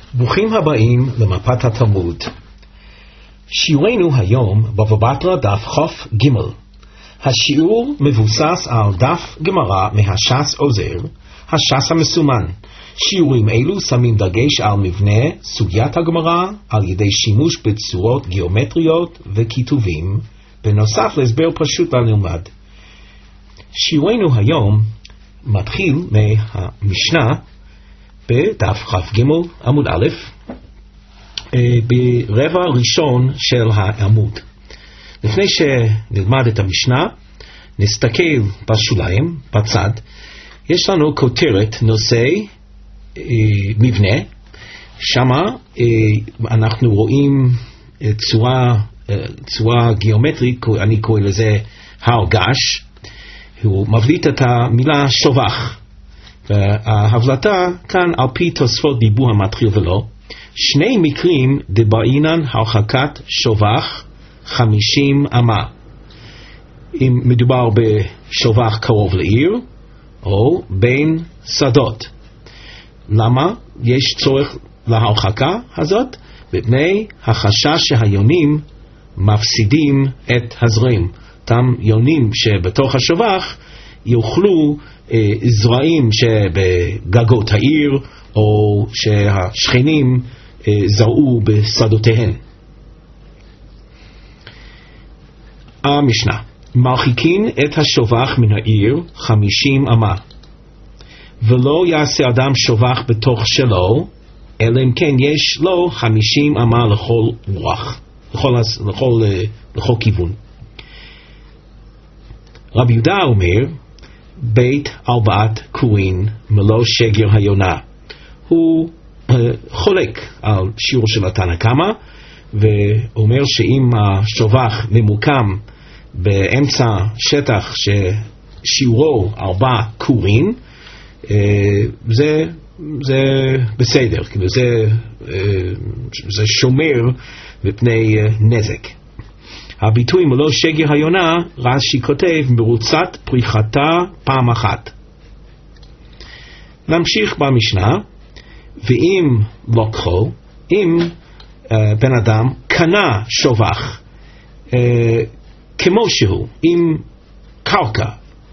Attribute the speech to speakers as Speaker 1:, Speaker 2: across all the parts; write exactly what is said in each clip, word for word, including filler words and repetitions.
Speaker 1: ברוכים הבאים למפת התלמוד. שיעורנו היום בבא בתרא דף ח' ג'. השיעור מבוסס על דף גמרא מהש"ס עוזר, הש"ס המסומן. שיעורים אלו שמים דגש על מבנה סוגיית הגמרא על ידי שימוש בצורות גיאומטריות וכיתובים, בנוסף להסבר פשוט לנלמד. שיעורנו היום מתחיל מהמשנה בדף כ"ג עמוד א', ברבע ראשון של העמוד. לפני שנלמד את המשנה, נסתכל בשוליים, בצד. יש לנו כותרת נושא אה, מבנה. שמה אה, אנחנו רואים אה, צורה, אה, צורה גיאומטרית, אני קורא לזה הר געש. הוא מבליט את המילה שובח. וההבלטה כאן על פי תוספות דיבור המתחיל ולא. שני מקרים דבעינן הרחקת שובח חמישים אמה. אם מדובר בשובח קרוב לעיר או בין שדות. למה יש צורך להרחקה הזאת? מפני החשש שהיונים מפסידים את הזרעים. אותם יונים שבתוך השובח יאכלו אה, זרעים שבגגות העיר או שהשכנים אה, זרעו בשדותיהן. המשנה, מרחיקין את השובח מן העיר חמישים אמה, ולא יעשה אדם שובח בתוך שלו, אלא אם כן יש לו חמישים אמה לכל רוח, לכל, לכל, לכל כיוון. רבי יהודה אומר, בית ארבעת קורין מלוא שגר היונה. הוא uh, חולק על שיעור של התנא קמא, ואומר שאם השובח ממוקם באמצע שטח ששיעורו ארבע קורין, uh, זה, זה בסדר, כאילו זה, uh, זה שומר מפני uh, נזק. הביטוי מלוא שגר היונה, רש"י כותב, מרוצת פריחתה פעם אחת. נמשיך במשנה, ואם לקחו, אם uh, בן אדם קנה שובח uh, כמו שהוא, עם קרקע,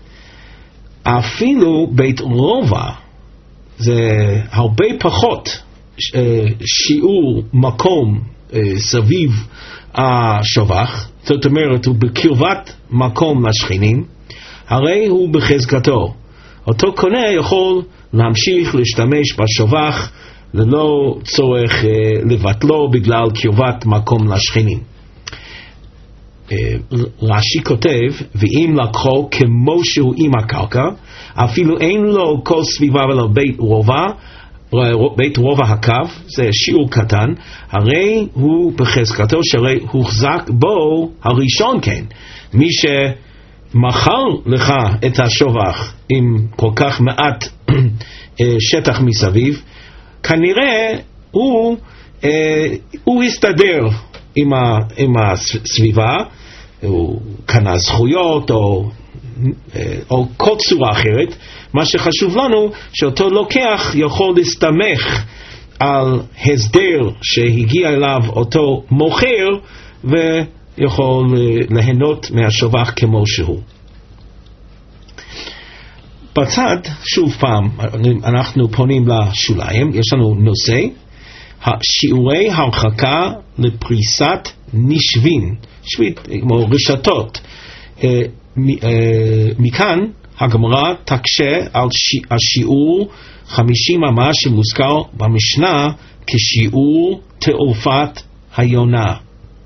Speaker 1: אפילו בית רובע, זה הרבה פחות uh, שיעור מקום uh, סביב השובח, זאת אומרת הוא בקרבת מקום לשכנים, הרי הוא בחזקתו. אותו קונה יכול להמשיך להשתמש בשובח ללא צורך אה, לבטלו בגלל קרבת מקום לשכנים. אה, רש"י כותב, ואם לקחו כמו שהוא עם הקרקע, אפילו אין לו כל סביבה ולא בית רובע, בית רובע הקו, זה שיעור קטן, הרי הוא בחזקתו שהרי הוחזק בו הראשון כן. מי שמכר לך את השובח עם כל כך מעט שטח מסביב, כנראה הוא, הוא הסתדר עם, ה, עם הסביבה, הוא קנה זכויות או, או כל צורה אחרת. מה שחשוב לנו שאותו לוקח יכול להסתמך על הסדר שהגיע אליו אותו מוכר ויכול ליהנות מהשובח כמו שהוא. בצד, שוב פעם, אנחנו פונים לשוליים, יש לנו נושא, שיעורי הרחקה לפריסת נשבין, שביט, כמו רשתות. מכאן הגמרא תקשה על השיעור חמישים אמה שמוזכר במשנה כשיעור תעופת היונה.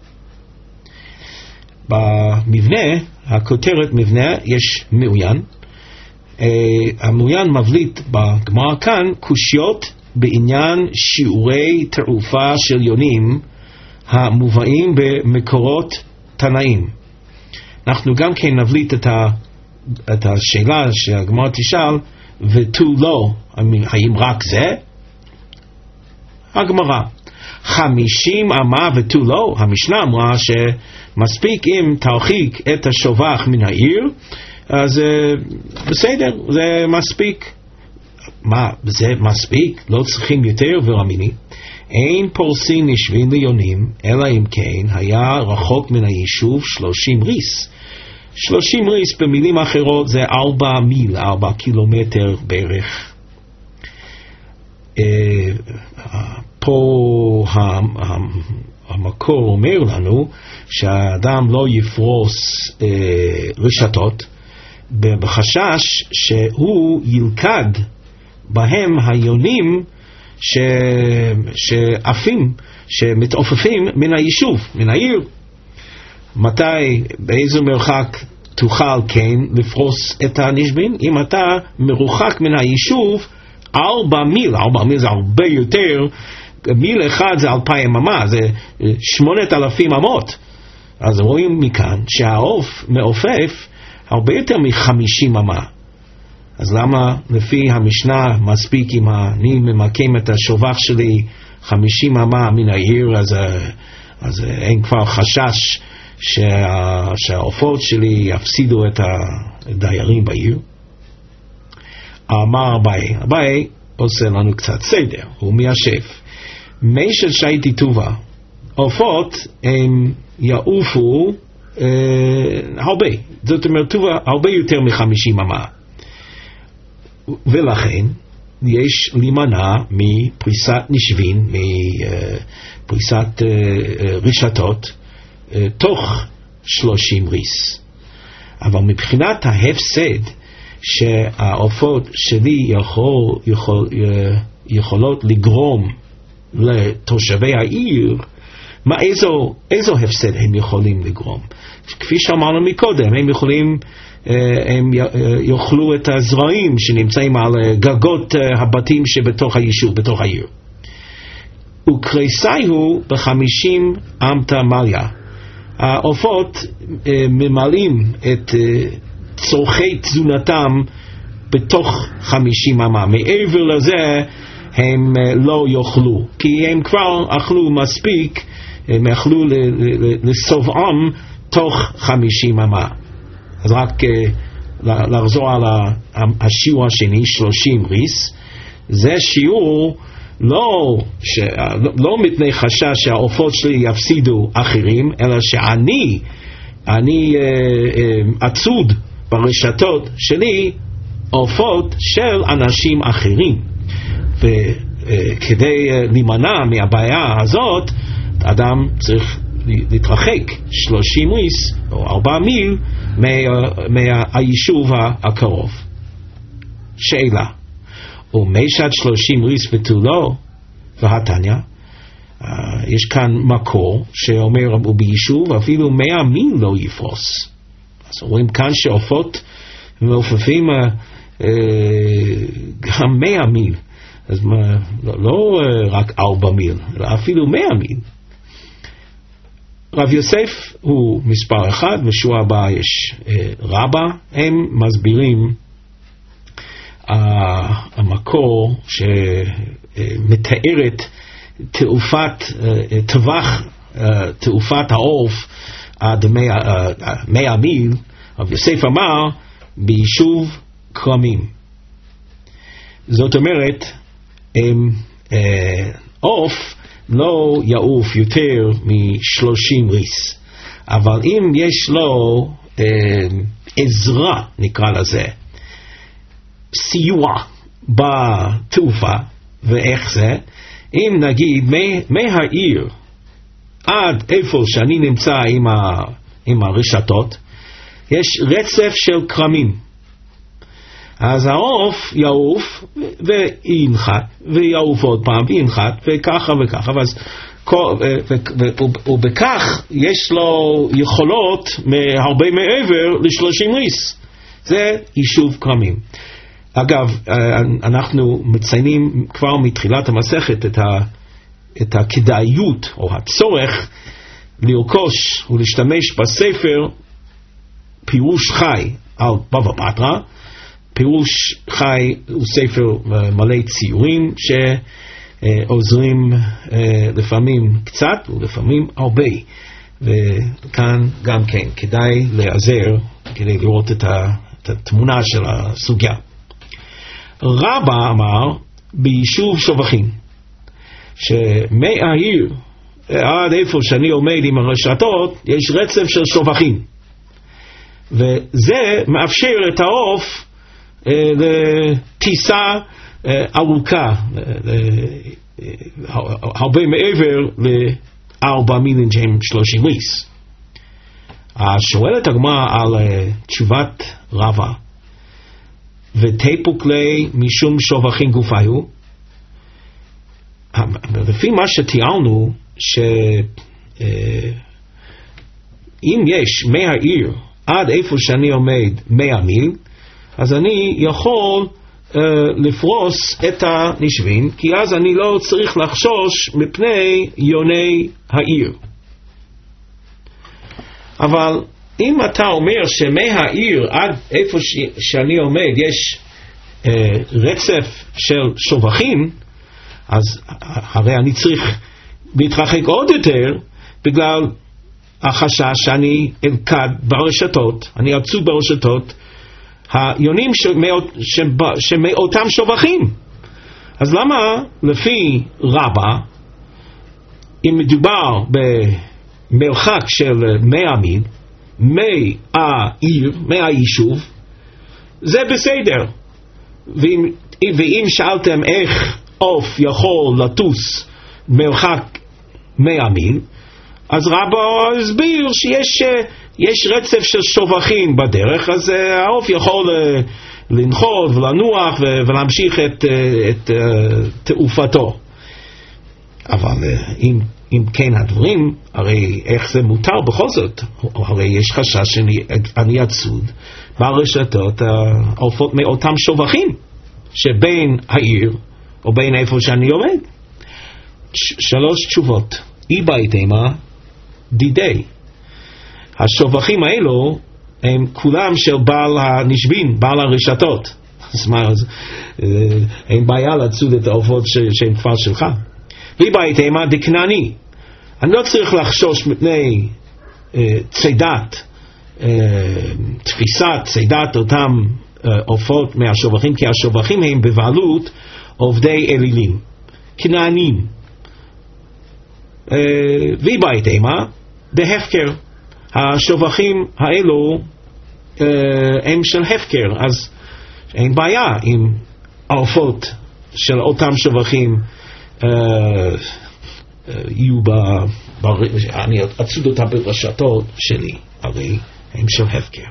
Speaker 1: במבנה, הכותרת מבנה, יש מעוין. המעוין מבליט בגמרא כאן קושיות בעניין שיעורי תעופה של יונים המובאים במקורות תנאים. אנחנו גם כן נבליט את ה את השאלה שהגמרא תשאל, ותו לא, האם רק זה? הגמרא, חמישים אמה ותו לא, המשנה אמרה שמספיק אם תרחיק את השובח מן העיר, אז בסדר, זה מספיק. מה, זה מספיק? לא צריכים יותר ורמיני. אין פורסין נשבין ליונים, אלא אם כן היה רחוק מן היישוב שלושים ריס. שלושים ריס במילים אחרות זה ארבע מיל, ארבע קילומטר בערך. פה המקור אומר לנו שהאדם לא יפרוס רשתות, בחשש שהוא ילכד בהם היונים ש... שעפים, שמתעופפים מן היישוב, מן העיר. מתי, באיזה מרחק תוכל כן לפרוס את הנשבין? אם אתה מרוחק מן היישוב ארבע מיל, ארבע מיל זה הרבה יותר, מיל אחד זה אלפיים אמה, זה שמונת אלפים אמות. אז רואים מכאן שהעוף מעופף הרבה יותר מחמישים אמה. אז למה לפי המשנה מספיק אם אני ממקם את השובח שלי חמישים אמה מן העיר, אז, אז אין כבר חשש שה, שהעופות שלי יפסידו את הדיירים בעיר? אמר אביי, אביי עושה לנו קצת סדר, הוא מיישב. מי של שייטי טובה, עופות הם יעופו אה, הרבה, זאת אומרת טובה הרבה יותר מחמישים אמה. ולכן יש להימנע מפריסת נשבין, מפריסת רשתות תוך שלושים ריס. אבל מבחינת ההפסד שהעופות שלי יכול, יכול, יכולות לגרום לתושבי העיר, מה, איזו, איזו הפסד הם יכולים לגרום? כפי שאמרנו מקודם, הם יכולים הם יאכלו את הזרעים שנמצאים על גגות הבתים שבתוך היישוב, בתוך העיר. וקריסאי הוא בחמישים אמתא מליה. העופות ממלאים את צורכי תזונתם בתוך חמישים אמה. מעבר לזה הם לא יאכלו, כי הם כבר אכלו מספיק, הם אכלו לסובעם תוך חמישים אמה. אז רק uh, לחזור על השיעור השני, שלושים ריס, זה שיעור לא, ש, לא, לא מפני חשש שהעופות שלי יפסידו אחרים, אלא שאני אני uh, uh, עצוד ברשתות שלי עופות של אנשים אחרים. וכדי uh, להימנע מהבעיה הזאת, אדם צריך להתרחק שלושים ריס או ארבע מיל מהיישוב הקרוב. שאלה, ומשת שלושים ריס ותולו והתניא, יש כאן מקור שאומר וביישוב אפילו מאה מיל לא יפרוס. אז רואים כאן שעופות מעופפים גם מאה מיל, אז לא רק ארבע מיל אלא אפילו מאה מיל. רב יוסף הוא מספר אחד, בשבוע הבא יש אה, רבא, הם מסבירים אה, המקור שמתארת תעופת, אה, טווח אה, תעופת העוף עד מאה, אה, מאה מיל. רב יוסף אמר ביישוב כרמים. זאת אומרת, הם אה, עוף לא יעוף יותר מ-שלושים ריס, אבל אם יש לו אה, עזרה, נקרא לזה, סיוע בתעופה, ואיך זה? אם נגיד מהעיר עד איפה שאני נמצא עם, ה, עם הרשתות, יש רצף של קרמים. אז העוף יעוף וינחת ויעוף עוד פעם וינחת וככה וככה, ואז, ובכך יש לו יכולות הרבה מעבר ל-שלושים ריס. זה יישוב כרמים. אגב, אנחנו מציינים כבר מתחילת המסכת את, ה, את הכדאיות או הצורך לרכוש ולהשתמש בספר פירוש חי על בבא בתרא. פירוש חי הוא ספר מלא ציורים שעוזרים לפעמים קצת ולפעמים הרבה, וכאן גם כן כדאי להיעזר כדי לראות את התמונה של הסוגיה. רבא אמר ביישוב שובחים, שמהעיר עד איפה שאני עומד עם הרשתות יש רצף של שובחים, וזה מאפשר את העוף אה, לטיסה אה, ארוכה, אה, אה, הרבה מעבר לארבע מילים שהם שלושים ריס. שואלת הגמרא על אה, תשובת רבא, ותיפוק לי משום שובחים גופיו. לפי מה שתיארנו, שאם יש מהעיר עד איפה שאני עומד מאה מיל, אז אני יכול uh, לפרוס את הנשבין, כי אז אני לא צריך לחשוש מפני יוני העיר. אבל אם אתה אומר שמהעיר עד איפה ש- שאני עומד יש uh, רצף של שובחים, אז הרי אני צריך להתרחק עוד יותר, בגלל החשש שאני אלכד ברשתות, אני אצוד ברשתות היונים שמאותם שובחים. אז למה לפי רבא, אם מדובר במרחק של מאה מיל מהעיר, מהיישוב, זה בסדר? ואם, ואם שאלתם איך עוף יכול לטוס מרחק מאה מיל, אז רבא הסביר שיש יש רצף של שובחים בדרך, אז העוף יכול לנחות ולנוח ולהמשיך את, את תעופתו. אבל אם, אם כן הדברים, הרי איך זה מותר בכל זאת? הרי יש חשש שאני אצוד ברשתות העופות מאותם שובחים שבין העיר או בין איפה שאני עומד. שלוש תשובות. אי בהתאמה דידי. השובחים האלו הם כולם של בעל הנשבין, בעל הרשתות. אז מה, אז, אין בעיה לצוד את העופות שהם כבר שלך. אי בהתאמה דקנני. אני לא צריך לחשוש מפני אה, צידת, אה, תפיסת צידת אותם עופות אה, מהשובחים, כי השובחים הם בבעלות עובדי אלילים, כנענים. ואי בהתאמה בהפקר. השובחים האלו הם של הפקר, אז אין בעיה אם העופות של אותם שובחים יהיו ב... אני אצוד אותם ברשתות שלי, הרי הם של הפקר.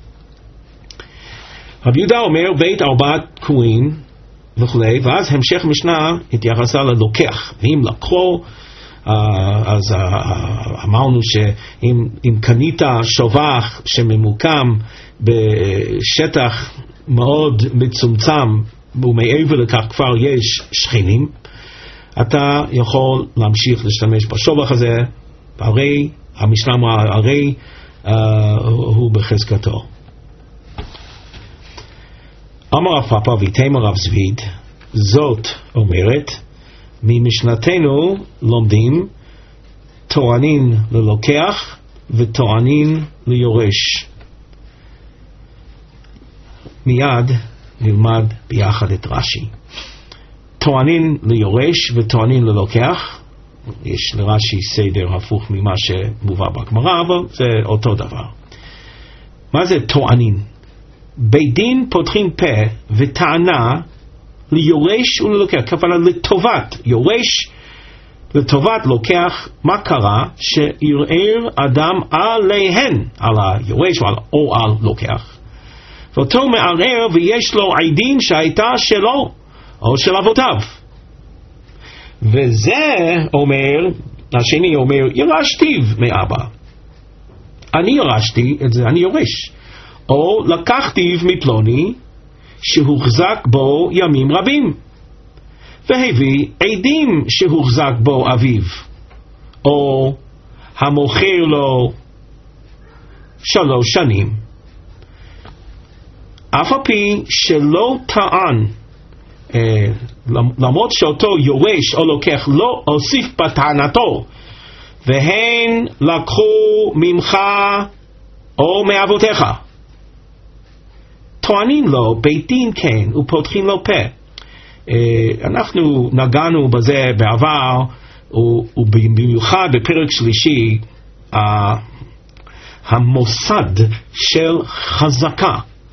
Speaker 1: רבי יהודה אומר בית ארבעת תקועים וכו', ואז המשך משנה התייחסה ללוקח, ואם לקחו, אז אמרנו שאם קנית שובח שממוקם בשטח מאוד מצומצם ומעבר לכך כבר יש שכנים, אתה יכול להמשיך להשתמש בשובח הזה, הרי המשנה הרי הוא בחזקתו. אמר רב פאפא ויתמר רב זביד, זאת אומרת, ממשנתנו לומדים תורנין ללוקח ותורנין ליורש. מיד נלמד ביחד את רש"י. תורנין ליורש ותורנין ללוקח, יש לרש"י סדר הפוך ממה שמובא בגמרא, אבל זה אותו דבר. מה זה תורנין? בית דין פותחים פה וטענה ליורש וללוקח, כוונה לטובת יורש, לטובת לוקח. מה קרה? שערער אדם עליהן, על היורש או על לוקח, ואותו מערער ויש לו עדים שהייתה שלו או של אבותיו, וזה אומר, השני אומר ירשתיו מאבא, אני ירשתי את זה, אני יורש, או לקחתיו מפלוני שהוחזק בו ימים רבים, והביא עדים שהוחזק בו אביו, או המוכר לו שלוש שנים, אף על פי שלא טען, אה, למרות שאותו יורש או לוקח לא הוסיף בטענתו, והן לקחו ממך או מאבותיך, טוענים לו בית דין כן ופותחים לו פה. אנחנו נגענו בזה בעבר, ובמיוחד בפרק שלישי, המוסד של חזקה.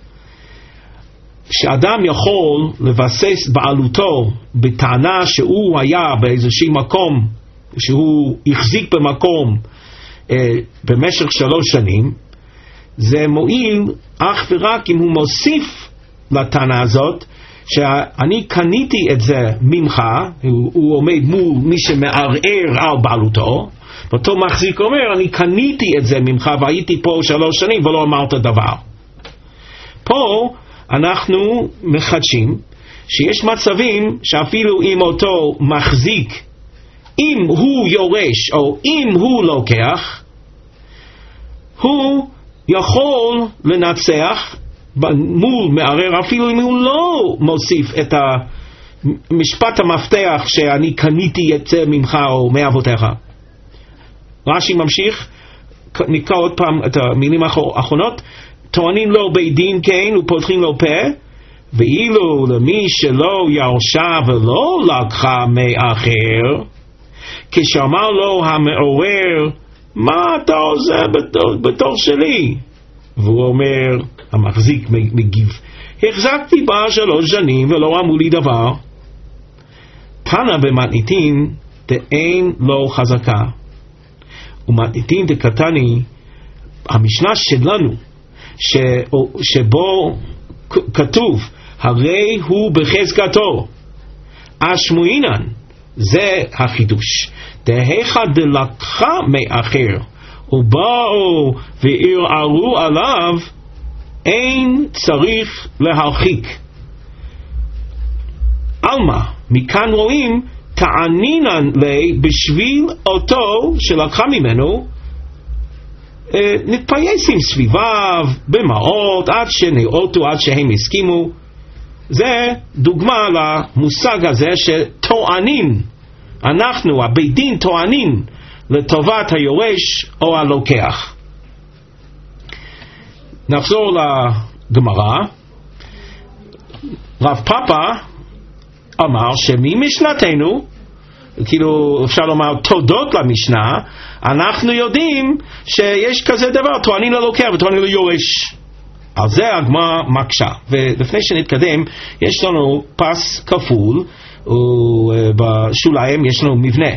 Speaker 1: שאדם יכול לבסס בעלותו בטענה שהוא היה באיזשהו מקום, שהוא החזיק במקום אה, במשך שלוש שנים, זה מועיל אך ורק אם הוא מוסיף לטענה הזאת, שאני קניתי את זה ממך, הוא, הוא עומד מול מי שמערער על בעלותו, ואותו מחזיק אומר, אני קניתי את זה ממך והייתי פה שלוש שנים ולא אמרת דבר. פה אנחנו מחדשים שיש מצבים שאפילו אם אותו מחזיק, אם הוא יורש או אם הוא לוקח, הוא יכול לנצח מול מערער אפילו אם הוא לא מוסיף את המשפט המפתח שאני קניתי את זה ממך או מאבותיך. רש"י ממשיך, נקרא עוד פעם את המילים האחרונות, טוענים לו בית דין כן ופותחים לו פה, ואילו למי שלא ירשה ולא לקחה מאחר, כשאמר לו המעורר, מה אתה עושה בתור, בתור שלי? והוא אומר, המחזיק מגיב, החזקתי בה שלוש שנים ולא אמרו לי דבר. תנא במתניתין דאין לו חזקה, ומתניתין דקתני, המשנה שלנו ש... שבו כתוב הרי הוא בחזקתו אשמועינן, זה החידוש. דהיכא דלקחה מאחר ובאו וערערו עליו, אין צריך להרחיק. אלמה, מכאן רואים תענינן לי בשביל אותו שלקחה ממנו, נתפייסים סביביו במעות עד שנאותו, עד שהם הסכימו. זה דוגמה למושג הזה שטוענים, אנחנו הבית דין טוענים לטובת היורש או הלוקח. נחזור לגמרא. רב פאפא אמר שממשנתנו, כאילו אפשר לומר תודות למשנה, אנחנו יודעים שיש כזה דבר, טוענים ללוקח וטוענים ליורש. על זה הגמרא מקשה. ולפני שנתקדם, יש לנו פס כפול, ובשוליים יש לנו מבנה,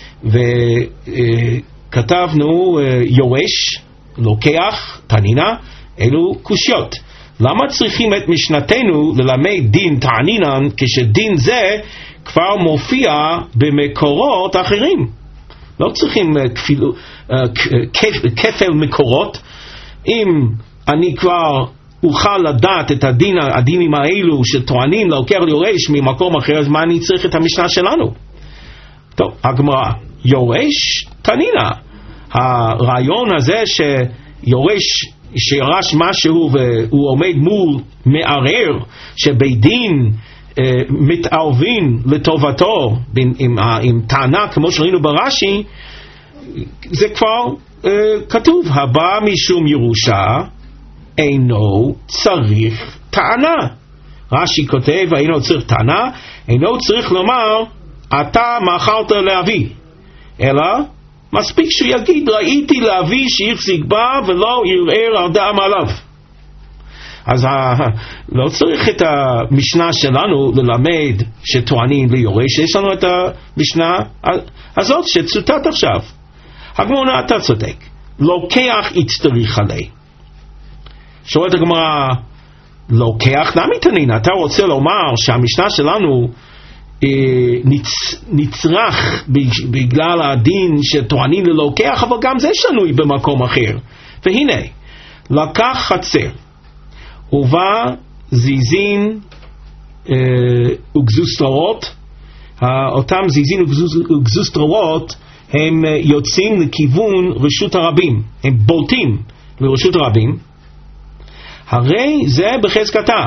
Speaker 1: וכתבנו יורש, לוקח, תנינה, אלו קושיות. למה צריכים את משנתנו ללמד דין תענינן כשדין זה כבר מופיע במקורות אחרים? לא צריכים כפיל, כפל מקורות. אם אני כבר אוכל לדעת את הדין, הדינים האלו שטוענים לוקח ליורש ממקום אחר, אז מה אני צריך את המשנה שלנו? טוב, הגמרא, יורש תנינה. הרעיון הזה שיורש שירש משהו והוא עומד מול מערער שבית דין אה, מתערבים לטובתו עם, עם, עם טענה כמו שראינו ברש"י, זה כבר אה, כתוב, הבא משום ירושה אינו צריך טענה. רש"י כותב אינו צריך טענה, אינו צריך לומר אתה מכרת לאבי, אלא מספיק שהוא יגיד ראיתי לאבי שהחזיק בה ולא ירער על דם עליו. אז לא צריך את המשנה שלנו ללמד שטוענים ליורש, יש לנו את המשנה הזאת שצוטט עכשיו. הגמרא, אתה צודק, לוקח יצטריך עלי. שואלת הגמרא, לוקח נמי תנין, אתה רוצה לומר שהמשנה שלנו נצ, נצרך בגלל הדין שטוענים ללוקח, אבל גם זה שנוי במקום אחר. והנה, לקח חצר ובא זיזין אה, וגזוסטרות. אותם זיזין וגזוסטרות הם יוצאים לכיוון רשות הרבים, הם בולטים לרשות הרבים, הרי זה בחזקתה.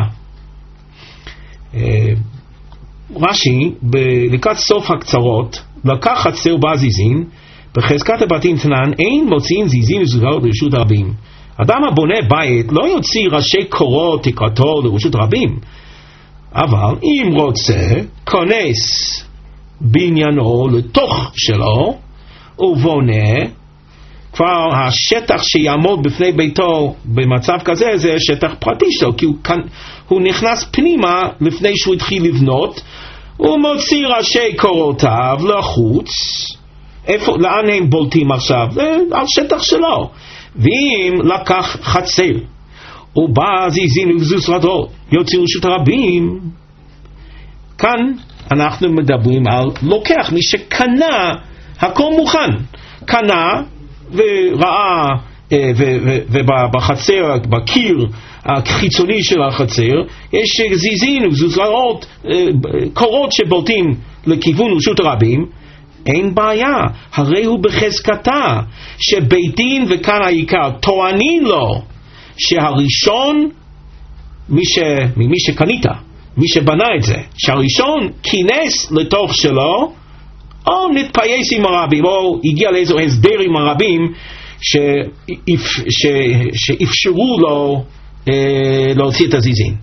Speaker 1: אה, רש"י, לקראת סוף הקצרות, לקח חצר ובא זיזין, בחזקת הבתים תנן, אין מוציאים זיזין וזוגרות לרשות הרבים. אדם הבונה בית לא יוציא ראשי קורות תקרתו לרשות רבים. אבל אם רוצה, כונס בניינו לתוך שלו, ובונה, כבר השטח שיעמוד בפני ביתו במצב כזה, זה שטח פרטי שלו, כי הוא, הוא נכנס פנימה לפני שהוא התחיל לבנות, הוא מוציא ראשי קורותיו לחוץ, איפה, לאן הם בולטים עכשיו? זה על שטח שלו. ואם לקח חצר, ובא זיזין ובזוז רדות, יוצא רשות הרבים, כאן אנחנו מדברים על לוקח, מי שקנה, הכל מוכן, קנה וראה, ובחצר, בקיר החיצוני של החצר, יש זיזין ובזוז רדות, קורות שבולטים לכיוון רשות הרבים, אין בעיה, הרי הוא בחזקתה שבית דין, וכאן העיקר, טוענים לו שהראשון, מי, ש, מי שקנית, מי שבנה את זה, שהראשון כינס לתוך שלו, או נתפייס עם הרבים, או הגיע לאיזו הסדר עם הרבים שאפ, ש, שאפשרו לו אה, להוציא את הזיזין.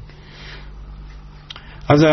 Speaker 1: אז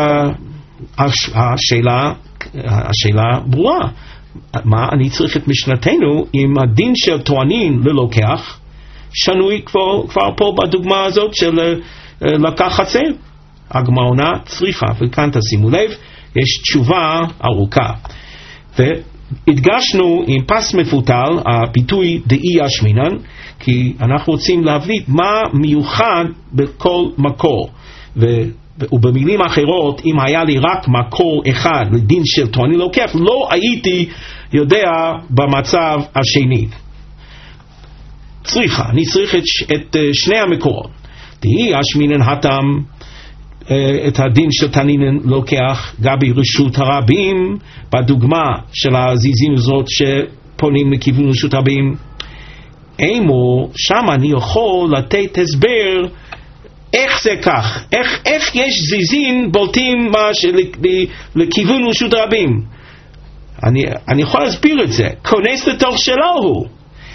Speaker 1: השאלה השאלה ברורה, מה אני צריך את משנתנו אם הדין של טוענים ללוקח שנוי כבר, כבר פה בדוגמה הזאת של לקח חצר? הגמרא עונה צריכה, וכאן תשימו לב, יש תשובה ארוכה, והדגשנו עם פס מפותל הביטוי דאי אשמינן, כי אנחנו רוצים להביא מה מיוחד בכל מקור, ו ובמילים אחרות, אם היה לי רק מקור אחד לדין של טוענים לוקח, לא הייתי יודע במצב השני. צריכה, אני צריך את, את שני המקורות. תהי אשמינן הטעם את הדין של טוענים לוקח גבי רשות הרבים, בדוגמה של הזיזין וזרות שפונים לכיוון רשות הרבים. אימו, שם אני יכול לתת הסבר איך זה כך? איך, איך יש זיזין בולטים של, לכיוון רשות הרבים? אני, אני יכול להסביר את זה. כונס לתוך שלו הוא.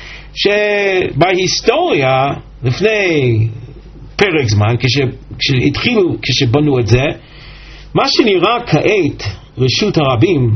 Speaker 1: שבהיסטוריה, לפני פרק זמן, כש, כשהתחילו, כשבנו את זה, מה שנראה כעת רשות הרבים,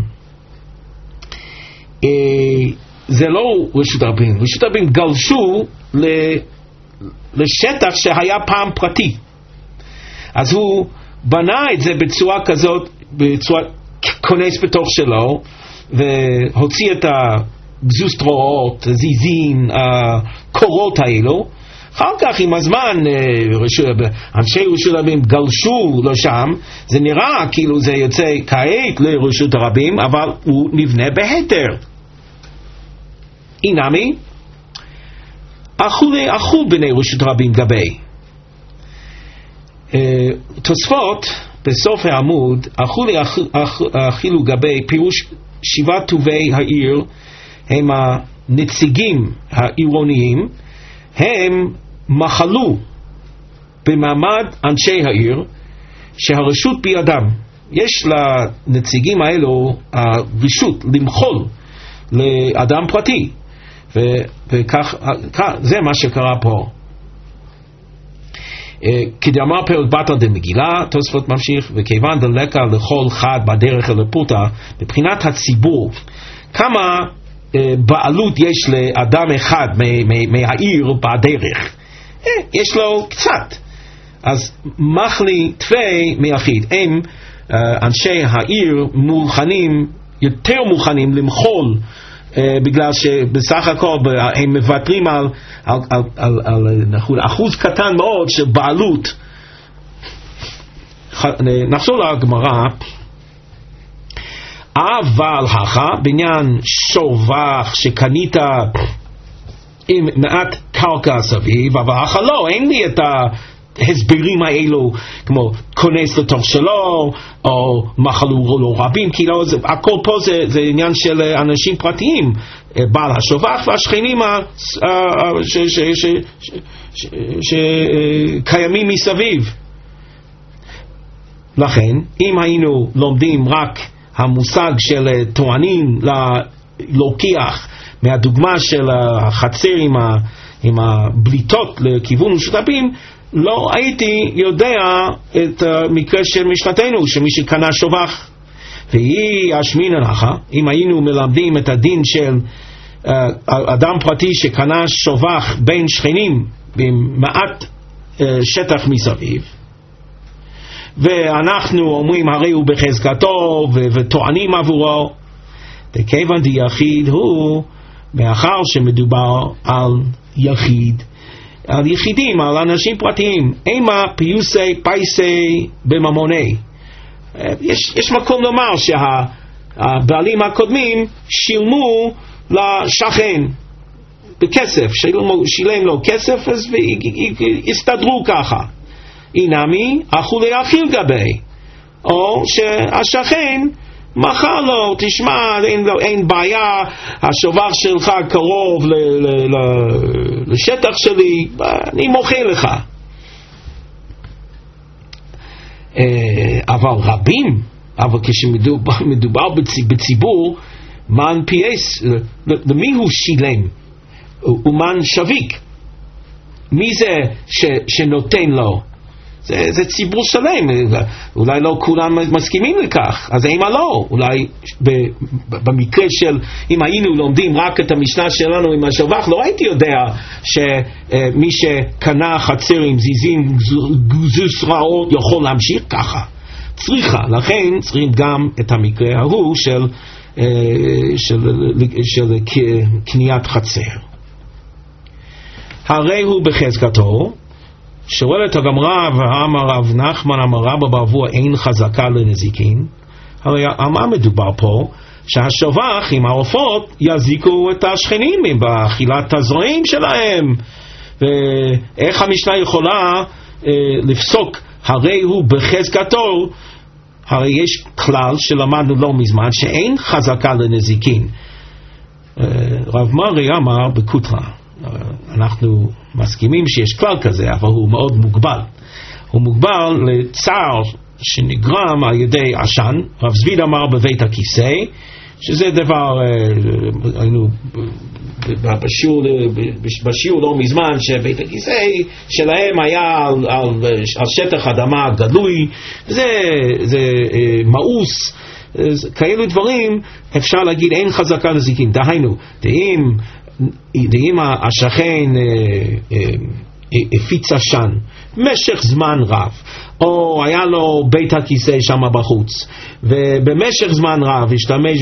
Speaker 1: אה, זה לא רשות הרבים. רשות הרבים גלשו ל... לשטח שהיה פעם פרטי, אז הוא בנה את זה בצורה כזאת, בצורה כונס בתוך שלו, והוציא את הגזוסטרואות, זיזין, הקורות האלו. אחר כך עם הזמן אנשי רשות הרבים גלשו לשם, זה נראה כאילו זה יוצא כעת לרשות הרבים, אבל הוא נבנה בהיתר. אינמי אכולי אכול בני רשות רבים גבי. תוספות בסוף העמוד, אכולי אכילו גבי, פירוש שבעת טובי העיר הם הנציגים העירוניים, הם מחלו במעמד אנשי העיר שהרשות בידם. יש לנציגים האלו הרשות למחול לאדם פרטי, וכך זה מה שקרה פה. כדאמר פרק בתר דמגילה, תוספות ממשיך, וכיוון דלקה לכל חד בדרך אל הפוטה, מבחינת הציבור, כמה בעלות יש לאדם אחד מהעיר בדרך? יש לו קצת. אז מחלי תפי מיחיד, הם אנשי העיר מוכנים, יותר מוכנים למחול, בגלל שבסך הכל הם מוותרים על, על, על, על, על אחוז קטן מאוד של בעלות. נחזור לגמרא. אבל הכה בעניין שובח שקנית עם מעט קרקע סביב, אבל הכה לא, אין לי את ההסברים האלו כמו כונס לתוך שלו או מחלו לו רבים, כי לא, זה, הכל פה זה, זה עניין של אנשים פרטיים, בעל השובח והשכנים שקיימים מסביב. לכן אם היינו לומדים רק המושג של טוענים להוקיח מהדוגמה של החצר עם, ה, עם הבליטות לכיוון רשות רבים, לא הייתי יודע את המקרה של משנתנו, שמי שקנה שובח. והיא השמינא נחה, אם היינו מלמדים את הדין של uh, אדם פרטי שקנה שובח בין שכנים במעט uh, שטח מסביב, ואנחנו אומרים הרי הוא בחזקתו ו- וטוענים עבורו, וכיוון דיחיד הוא, מאחר שמדובר על יחיד, על יחידים, על אנשים פרטיים, אימה פיוסי פייסי בממוני. יש, יש מקום לומר שהבעלים הקודמים שילמו לשכן בכסף, שילם לו כסף, אז הסתדרו ככה. אינמי אכו להכיל גבי, או שהשכן מחר לו, תשמע, אין, אין בעיה, השובח שלך קרוב ל, ל, ל, לשטח שלי, אני מוכר לך. אבל רבים, אבל כשמדובר בציבור, מן פייס, למי הוא שילם? הוא מן שוויק. מי זה ש, שנותן לו? זה, זה ציבור שלם, אולי לא כולם מסכימים לכך, אז אימה לא, אולי ב, במקרה של, אם היינו לומדים רק את המשנה שלנו עם השובח, לא הייתי יודע שמי שקנה חצר עם זיזים גוזוס רעות יכול להמשיך ככה. צריכה, לכן צריכים גם את המקרה ההוא של, של, של, של קניית חצר. הרי הוא בחזקתו, שואלת הגמרא, ואמר רב נחמן אמר רבא בעבור אין חזקה לנזיקין. הרי מה מדובר פה? שהשובח עם העופות יזיקו את השכנים באכילת הזרעים שלהם. ואיך המשנה יכולה אה, לפסוק הרי הוא בחזקתו? הרי יש כלל שלמדנו לא מזמן שאין חזקה לנזיקין. אה, רב מרי אמר בקוטרה, אנחנו מסכימים שיש כלל כזה, אבל הוא מאוד מוגבל. הוא מוגבל לצער שנגרם על ידי עשן. רב זביד אמר בבית הכיסא, שזה דבר, היינו בשיעור, בשיעור לא מזמן, שבית הכיסא שלהם היה על, על, על שטח אדמה גלוי, זה, זה מאוס, כאלו דברים אפשר להגיד אין חזקה לזיקין. דהיינו, דהים אם השכן הפיץ עשן במשך זמן רב, או היה לו בית הכיסא שם בחוץ, ובמשך זמן רב השתמש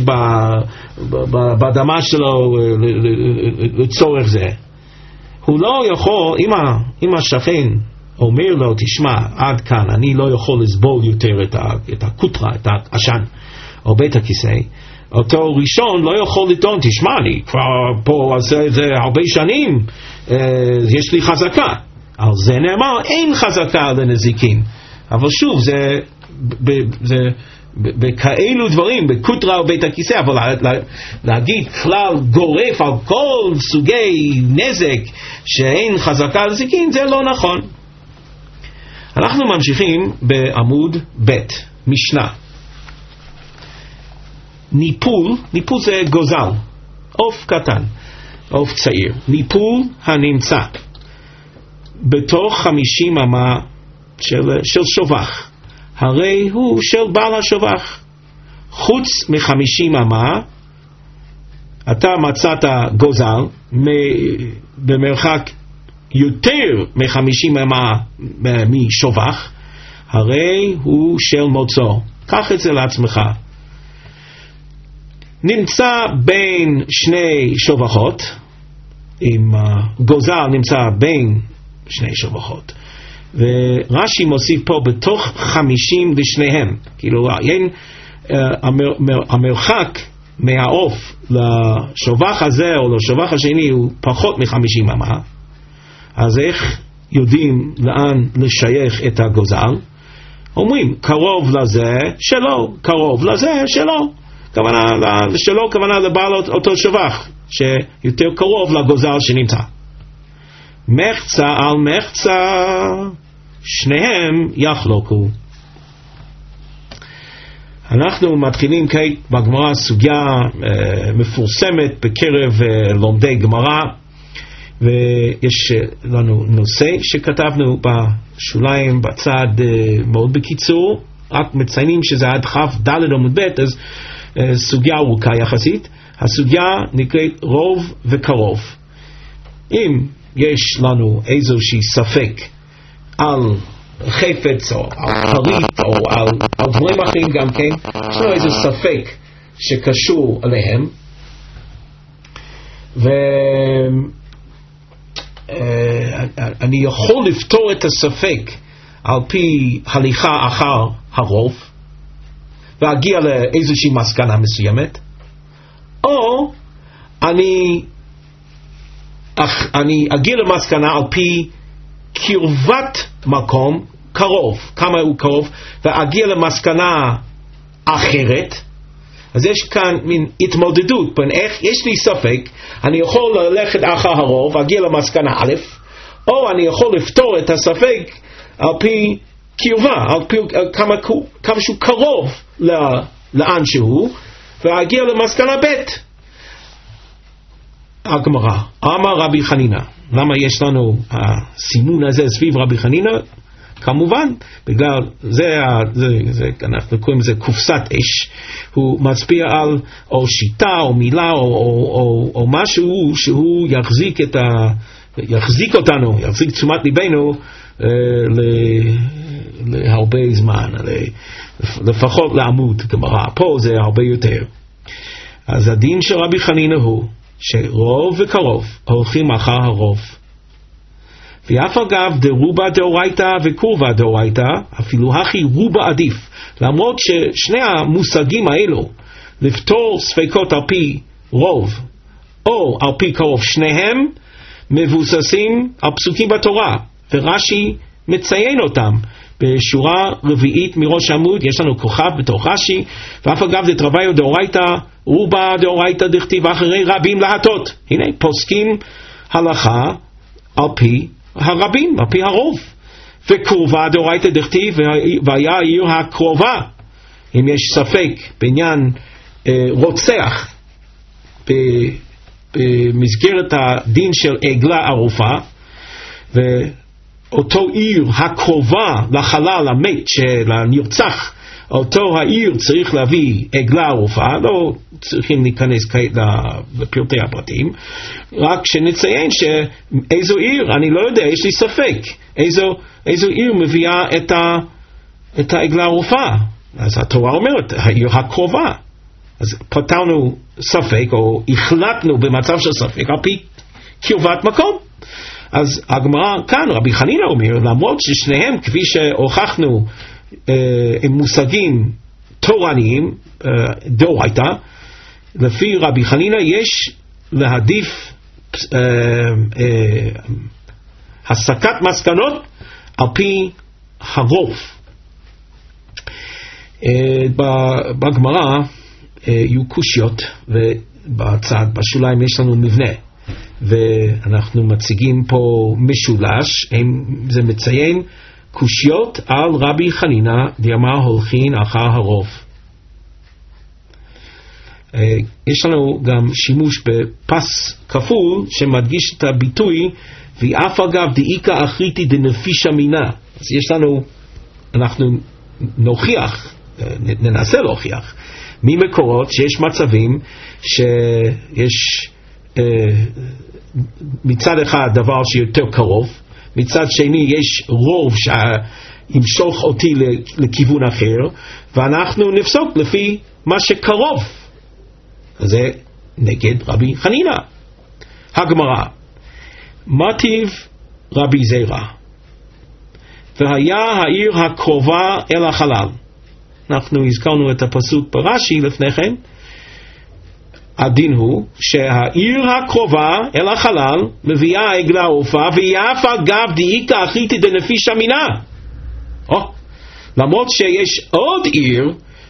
Speaker 1: באדמה שלו לצורך זה, הוא לא יכול, אם השכן אומר לו תשמע עד כאן אני לא יכול לסבול יותר את הקוטרה, את העשן או בית הכיסא, אותו ראשון לא יכול לטעון, תשמע, אני כבר פה עושה את זה הרבה שנים, אה, יש לי חזקה. על זה נאמר, אין חזקה לנזיקין. אבל שוב, זה, ב, זה ב, בכאלו דברים, בקוטרה או בית הכיסא, אבל לה, לה, להגיד כלל גורף על כל סוגי נזק שאין חזקה לנזיקין, זה לא נכון. אנחנו ממשיכים בעמוד ב' משנה. ניפול, ניפול זה גוזל, עוף קטן, עוף צעיר. ניפול הנמצא בתוך חמישים אמה של, של שובח, הרי הוא של בעל השובח. חוץ מחמישים אמה, אתה מצאת גוזל במרחק יותר מחמישים אמה משובח, הרי הוא של מוצא. קח את זה לעצמך. נמצא בין שני שובחות, עם גוזל נמצא בין שני שובחות, ורש"י מוסיף פה בתוך חמישים לשניהם, כאילו אין, המרחק מהעוף לשובח הזה או לשובח השני הוא פחות מחמישים אמה. אז איך יודעים לאן לשייך את הגוזל? אומרים קרוב לזה שלו, קרוב לזה שלו, כוונה שלו, כוונה לבעל אותו שובח שיותר קרוב לגוזל שנמצא. מחצה על מחצה שניהם יחלוקו. אנחנו מתחילים כעת בגמרא סוגיה uh, מפורסמת בקרב uh, לומדי גמרא, ויש לנו נושא שכתבנו בשוליים בצד מאוד בקיצור, רק מציינים שזה עד חף ד' עמוד ב', אז סוגיה ארוכה יחסית. הסוגיה נקראת רוב וקרוב. אם יש לנו איזושהי ספק על חפץ או על פריט או על, על דברים אחרים גם כן, יש לנו איזה ספק שקשור אליהם, ואני יכול לפתור את הספק על פי הליכה אחר הרוב והגיע לאיזושהי מסקנה מסוימת, או אני, אני אגיע למסקנה על פי קרבת מקום, קרוב, כמה הוא קרוב, ואגיע למסקנה אחרת. אז יש כאן מין התמודדות בין איך, יש לי ספק, אני יכול ללכת אחר הרוב, אגיע למסקנה א', או אני יכול לפתור את הספק על פי קרבה, על פי כמה, כמה שהוא קרוב לאן שהוא, ואגיע למסקנה ב'. הגמרא, אמר רבי חנינא. למה יש לנו הסימון הזה סביב רבי חנינא? כמובן, בגלל זה, זה, זה, אנחנו קוראים לזה קופסת אש. הוא מצביע על או שיטה או מילה או, או, או, או משהו שהוא יחזיק, את ה, יחזיק אותנו, יחזיק תשומת ליבנו אה, להרבה זמן, לפחות לעמוד גמרא. פה זה הרבה יותר. אז הדין של רבי חנינא הוא שרוב וקרוב הולכים אחר הרוב. ואף אגב דרובה דאורייתא וקורבה דאורייתא, אפילו הכי רובה עדיף, למרות ששני המושגים האלו, לפתור ספקות על פי רוב או על פי קרוב, שניהם מבוססים על פסוקים בתורה, ורש"י מציין אותם בשורה רביעית מראש עמוד. יש לנו כוכב בתוך רש"י, ואף אגב דתרוויו דאורייתא רובה דאורייתא דכתיב אחרי רבים להטות. הנה פוסקים הלכה על פי הרבים, על פי הרוב. וקרובה דאורייתא דכתיב והיה העיר הקרובה. אם יש ספק בעניין אה, רוצח במסגרת הדין של עגלה ערופה, ואותו עיר הקרובה לחלל המת של הנרצח, אותו העיר צריך להביא עגלה ערופה. לא צריכים להיכנס כעת לפרטי הפרטים, רק שנציין שאיזו עיר, אני לא יודע, יש לי ספק איזו, איזו עיר מביאה את, ה, את העגלה ערופה. אז התורה אומרת העיר הקרובה. אז פתרנו ספק, או החלטנו במצב של ספק על פי קרבת מקום. אז הגמרא כאן, רבי חנינא אומר, למרות ששניהם כפי שהוכחנו עם מושגים תורניים, דאורייתא, לפי רבי חנינא יש להעדיף הסקת מסקנות על פי הרוב. בגמרא יהיו קושיות, ובצד בשוליים יש לנו מבנה, ואנחנו מציגים פה משולש. זה מציין קושיות על רבי חנינא דאמר הולכין אחר הרוב. יש לנו גם שימוש בפס כפול שמדגיש את הביטוי ואף אגב דאיקה אחריתי דנפישה מינה. אז יש לנו, אנחנו נוכיח, ננסה להוכיח ממקורות שיש מצבים שיש מצד אחד דבר שיותר קרוב, מצד שני יש רוב שימשוך אותי לכיוון אחר, ואנחנו נפסוק לפי מה שקרוב. זה נגד רבי חנינא. הגמרא, מטיב רבי זירא, והיה העיר הקרובה אל החלל. אנחנו הזכרנו את הפסוק ברש"י לפני כן. הדין הוא שהעיר הקרובה אל החלל מביאה עגלה ערופה, ויף אגב דאיקה אחריתי דנפישה מינה. או, למרות שיש עוד עיר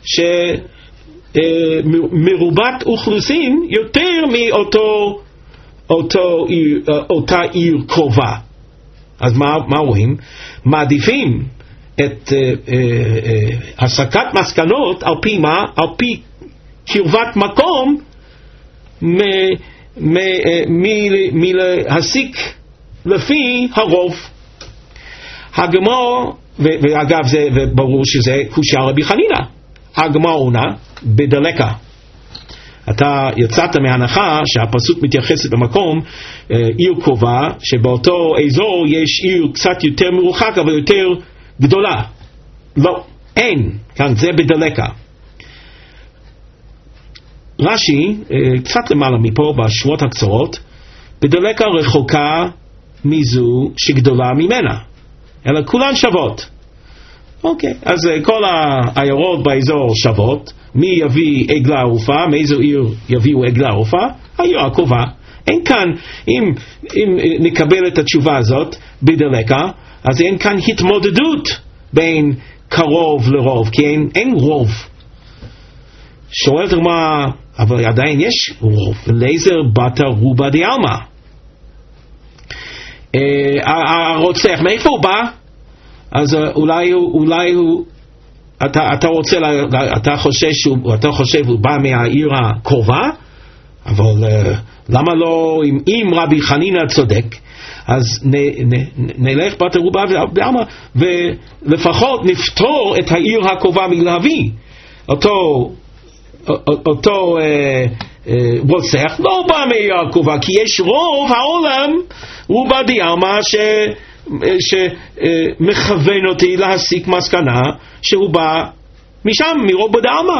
Speaker 1: שמרובת אוכלוסין יותר מאותו אותו עיר, אותה עיר קרובה. אז מה, מה רואים? מעדיפים את אה, אה, הסקת מסקנות על פי מה? על פי קרבת מקום מלהסיק לפי הרוב. הגמרא, ואגב זה ברור שזה קושיה רבי חנינא, הגמרא עונה בדלקה. אתה יצאת מהנחה שהפסוק מתייחסת למקום עיר קרובה, שבאותו אזור יש עיר קצת יותר מרוחק אבל יותר גדולה. לא, אין, כאן זה בדלקה. רש"י, קצת למעלה מפה בשבועות הקצרות, בדלקה רחוקה מזו שגדולה ממנה, אלא כולן שוות. אוקיי, אז כל העיירות באזור שוות. מי יביא עגלה ערופה, מאיזו עיר יביאו עגלה ערופה? העיר הקרובה. אין כאן, אם, אם נקבל את התשובה הזאת בדלקה, אז אין כאן התמודדות בין קרוב לרוב, כי אין, אין רוב. שואלת מה, אבל עדיין יש רוב. אליעזר בתא רובה דעלמא. הרוצח, מאיפה הוא בא? אז אולי הוא, אולי הוא, אתה, אתה רוצה, אתה חושב שהוא, אתה חושב הוא בא מהעיר הקרובה, אבל למה לא, אם, אם רבי חנינא צודק, אז נ, נ, נלך בתא רובה דעלמא, ולפחות נפתור את העיר הקרובה מלהביא. אותו, אותו אה, אה, רוצח לא בא מהעיר הקרובה, כי יש רוב העולם רובה דעלמא ש... שמכוון אותי להסיק מסקנה שהוא בא משם, מרובה דעלמא.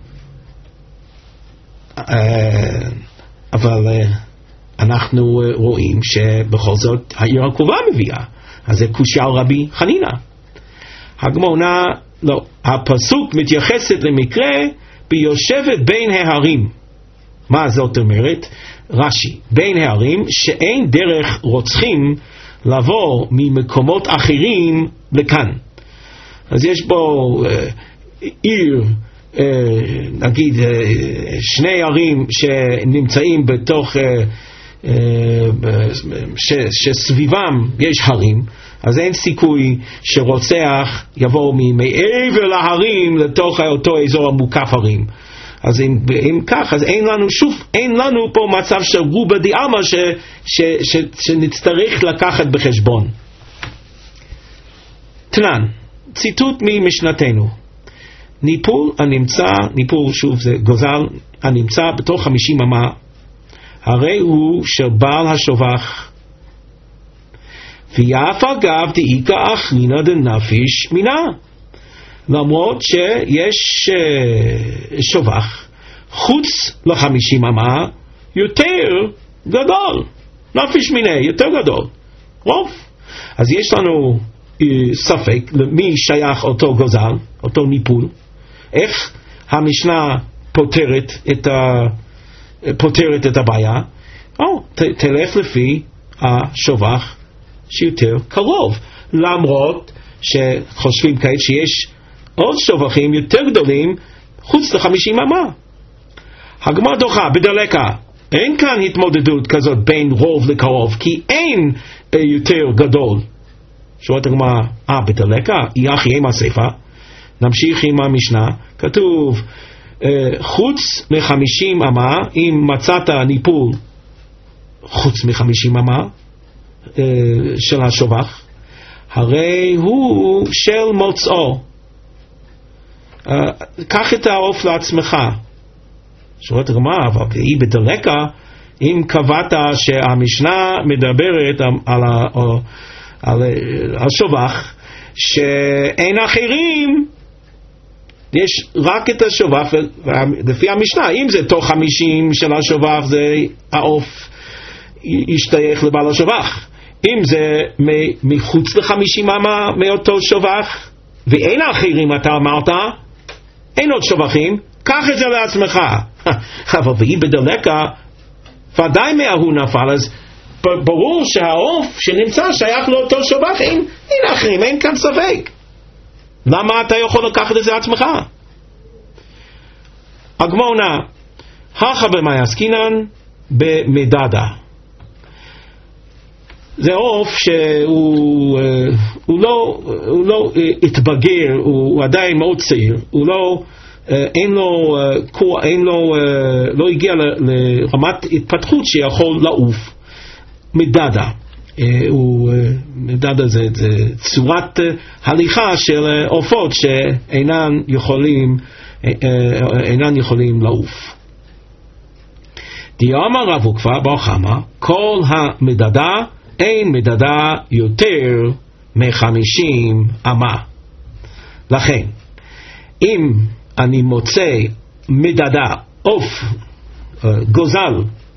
Speaker 1: אבל אנחנו רואים שבכל זאת העיר הקרובה מביאה, אז זה קושיה רבי חנינא. הגמרא עונה, לא, הפסוק מתייחסת למקרה ביושבת בין ההרים. מה זאת אומרת? רש"י, בין ההרים שאין דרך רוצחים לעבור ממקומות אחרים לכאן. אז יש בו אה, עיר, אה, נגיד אה, שני ערים שנמצאים בתוך, אה, אה, ש, שסביבם יש הרים, אז אין סיכוי שרוצח יבוא מעבר להרים לתוך אותו אזור המוקף הרים. אז אם, אם כך, אז אין לנו שוב, אין לנו פה מצב של רובה דעלמא ש, ש, ש, שנצטרך לקחת בחשבון. תנן, ציטוט ממשנתנו. ניפול הנמצא, ניפול שוב זה גוזל, הנמצא בתוך חמישים אמה, הרי הוא של בעל השובח. ויאף אגב דאיכא אחרינא דנפיש מינה. למרות שיש שובח חוץ לחמישים אמה יותר גדול, נפיש מיני יותר גדול, רוב. אז יש לנו ספק למי שייך אותו גוזל, אותו ניפול. איך המשנה פותרת את, ה... פותרת את הבעיה? או, ת, תלך לפי השובח שיותר קרוב, למרות שחושבים כעת שיש עוד שובחים יותר גדולים חוץ לחמישים אמה. הגמרא דוחה בדלקה, אין כאן התמודדות כזאת בין רוב לקרוב, כי אין אה, יותר גדול. שואלת הגמרא, אה בדלקה? אי אחי אימה ספר. נמשיך עם המשנה, כתוב אה, חוץ מחמישים אמה, אם מצאת ניפול חוץ מחמישים אמה אה, של השובח, הרי הוא של מוצאו. Uh, קח את העוף לעצמך. שואלת הגמרא, אבל היא בדלקה, אם קבעת שהמשנה מדברת על השובח שאין אחרים, יש רק את השובח לפי המשנה. אם זה תוך חמישים של השובח, זה העוף ישתייך לבעל השובח. אם זה מחוץ לחמישים אמה מאותו שובח ואין אחרים, אתה אמרת אין עוד שובחים, קח את זה לעצמך. אבל והיא בדלקה ודאי מההוא נפל, אז ברור שהעוף שנמצא שייך לאותו שובח, אין, אין אחרים, אין כאן ספק. למה אתה יכול לקחת את זה לעצמך? הגמרא עונה, הכא במאי עסקינן במדדה. זה עוף שהוא הוא לא, הוא לא התבגר, הוא עדיין מאוד צעיר, הוא לא, אין לו, אין לו, לא הגיע לרמת התפתחות שיכול לעוף. מדדה, מדדה זה, זה צורת הליכה של עופות שאינן יכולים, אינן יכולים לעוף. דיאמר רב עוקבא בר חמא, כל המדדה אין מדדה יותר מחמישים אמה. לכן, אם אני מוצא מדדה, עוף, גוזל,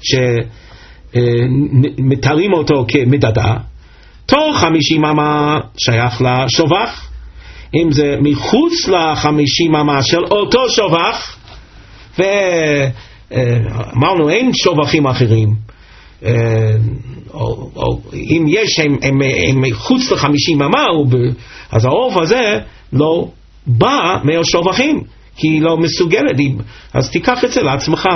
Speaker 1: שמתארים אותו כמדדה, תוך חמישים אמה שייך לשובח. אם זה מחוץ לחמישים אמה של אותו שובח, ואמרנו אין שובחים אחרים, או, או אם יש הם, הם, הם מחוץ לחמישים אמה, אז העוף הזה לא בא מהשובחים, כי היא לא מסוגלת, אז תיקח את זה לעצמך.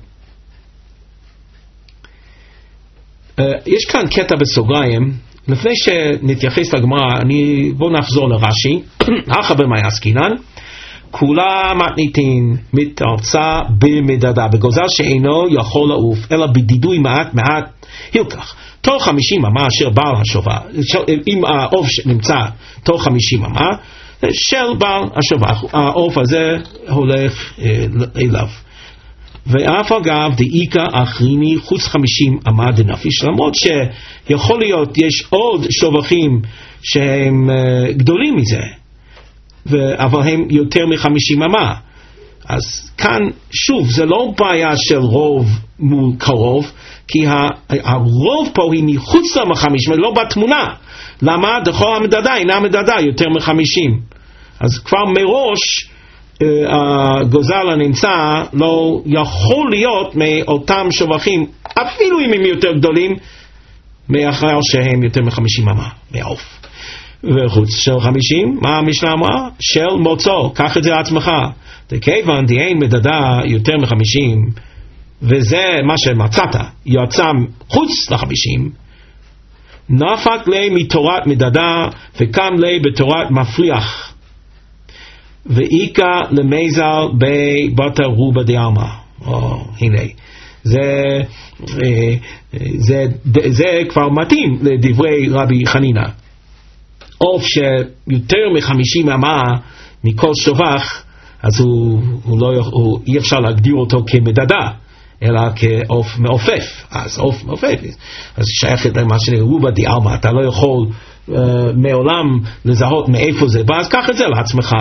Speaker 1: יש כאן קטע בסוגריים, לפני שנתייחס לגמרא, אני, בוא נחזור לרש"י. אחא במאי עסקינן, כולה מתניתין מתרצה במדדה, בגוזל שאינו יכול לעוף, אלא בדידוי מעט מעט הילקח. תוך חמישים אמה אשר בעל השובח, אם העוף נמצא תוך חמישים אמה, של בעל השובח, העוף הזה הולך אליו. ואף אגב דאיקה אחריני חוץ חמישים אמה דנפיש, למרות שיכול להיות יש עוד שובחים שהם גדולים מזה, אבל הם יותר מחמישים אמה. אז כאן שוב זה לא בעיה של רוב מול קרוב, כי הרוב פה היא מחוץ לחמישים, לא בתמונה. למה? דכל המדדה אינה מדדה יותר מחמישים. אז כבר מראש הגוזל הנמצא לא יכול להיות מאותם שובחים, אפילו אם הם יותר גדולים, מאחר שהם יותר מחמישים אמה מהעוף. וחוץ של חמישים, מה המשנה אמרה? של מוצא, קח את זה לעצמך. כיוון דאין מדדה יותר מחמישים, וזה מה שמצאת, יצא חוץ לחמישים, נפק לי מתורת מדדה, וקם לי בתורת מפריח. ואיקה למזל בבת רובה דאמר. או, הנה. זה, זה, זה, זה כבר מתאים לדברי רבי חנינה. עוף שיותר מחמישים אמה מכל שובח, אז הוא, הוא לא, הוא, אי אפשר להגדיר אותו כמדדה, אלא כעוף מעופף. אז עוף מעופף, אז שייכת למה שנרובה דאמר, אתה לא יכול uh, מעולם לזהות מאיפה זה בא, אז קח את זה לעצמך.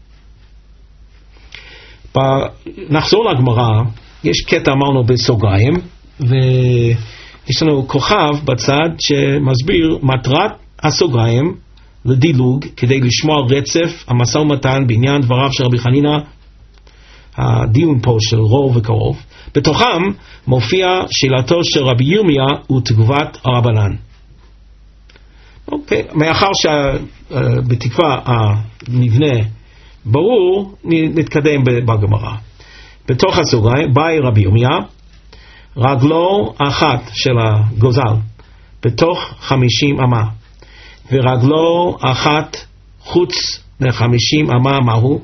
Speaker 1: נחזור לגמרא, יש קטע אמרנו בסוגריים, ויש לנו כוכב בצד שמסביר מטרת הסוגריים לדילוג, כדי לשמוע רצף המשא ומתן בעניין דבריו של רבי חנינה, הדיון פה של רוב וקרוב. בתוכם מופיע שאלתו של רבי ירמיה ותגובת הרבנן. אוקיי, מאחר שבתקווה הנבנה ברור, נתקדם בגמרא. בתוך הסוגריים, באי רבי ירמיה, רגלו אחת של הגוזל, בתוך חמישים אמה, ורגלו אחת חוץ לחמישים אמה, מהו?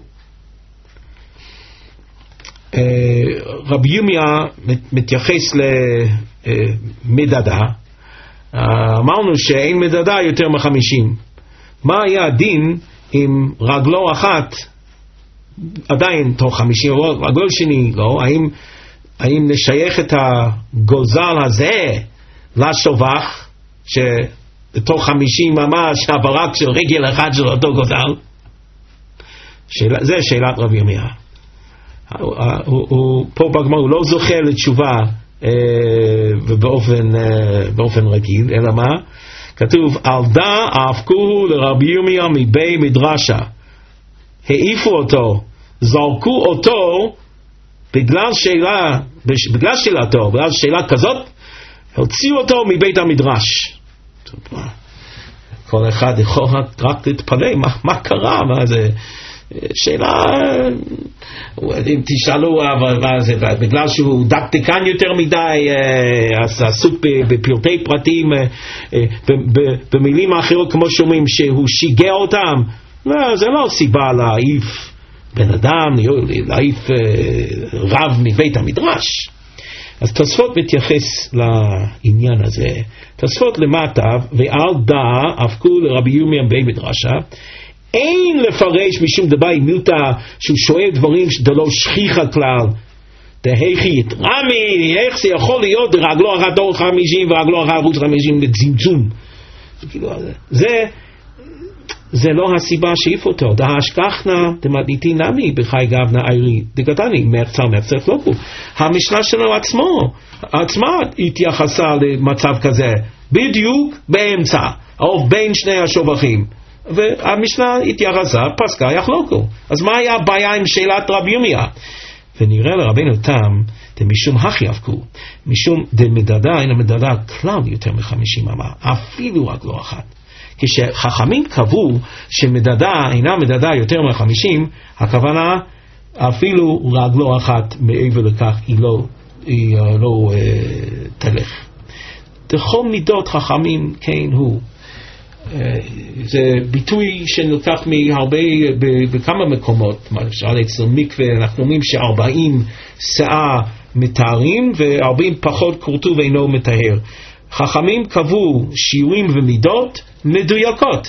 Speaker 1: רבי ירמיה מתייחס למדדה, אמרנו שאין מדדה יותר מחמישים. מה היה הדין אם רגלו אחת עדיין תוך חמישים, רגל שני לא? האם, האם נשייך את הגוזל הזה לשובח שבתוך חמישים אמה שהברק של רגל אחד של אותו גוזל? שאלה, זה שאלת רבי ירמיה. הוא, הוא, פה בגמרא הוא לא זוכה לתשובה אה, ובאופן, אה, באופן רגיל, אלא מה? כתוב על דא אהפקוהו לרבי ירמיה מבי מדרשה, העיפו אותו, זרקו אותו בגלל שאלה, בגלל שאלתו, בגלל שאלה כזאת, הוציאו אותו מבית המדרש. כל אחד יכול רק להתפלא, מה, מה קרה? מה זה? שאלה, אם תשאלו, מה זה, בגלל שהוא דקדקן יותר מדי, אז עסוק בפרטי פרטים, במילים האחרות כמו שאומרים שהוא שיגע אותם, לא, זה לא סיבה להעיף בן אדם להעיף רב מבית המדרש. אז תוספות מתייחס לעניין הזה. תוספות למטה, ואל דע אבקו לרבי ירמיה בית מדרשה, אין לפרש משום דבאי מיעוטה שהוא שואל דברים שדלו שכיחה כלל, דהיכי יתרמי, איך זה יכול להיות רגלו אחת אור חמישים ורגלו אחת ערוץ חמישים לצמצום. זה זה לא הסיבה שאיף אותו. דהשכחנה דמתניתין נמי בחי גבנה עירי דגתני מרצה מרצה פלוקו. המשנה שלנו עצמו עצמה התייחסה למצב כזה בדיוק באמצע או בין שני השובחים, והמשנה התייחסה פסקה יחלוקו. אז מה היה הבעיה עם שאלת רבי ירמיה? ונראה לרבינו תם דמשום הכי אבקו, משום דמדדה אין המדדה כלל יותר מחמישים אמה, אפילו רק לא אחת. כשחכמים קבעו שמדדה אינה מדדה יותר מחמישים, הכוונה אפילו רגלו אחת מעבר לכך היא לא, היא לא uh, תלך. דכל מידות חכמים כן הוא. Uh, זה ביטוי שנלקח מהרבה, בכמה מקומות, למשל אצל מקווה אנחנו אומרים שארבעים שאה מתארים וארבעים פחות כורתו ואינו מטהר. חכמים קבעו שיעורים ומידות מדויקות,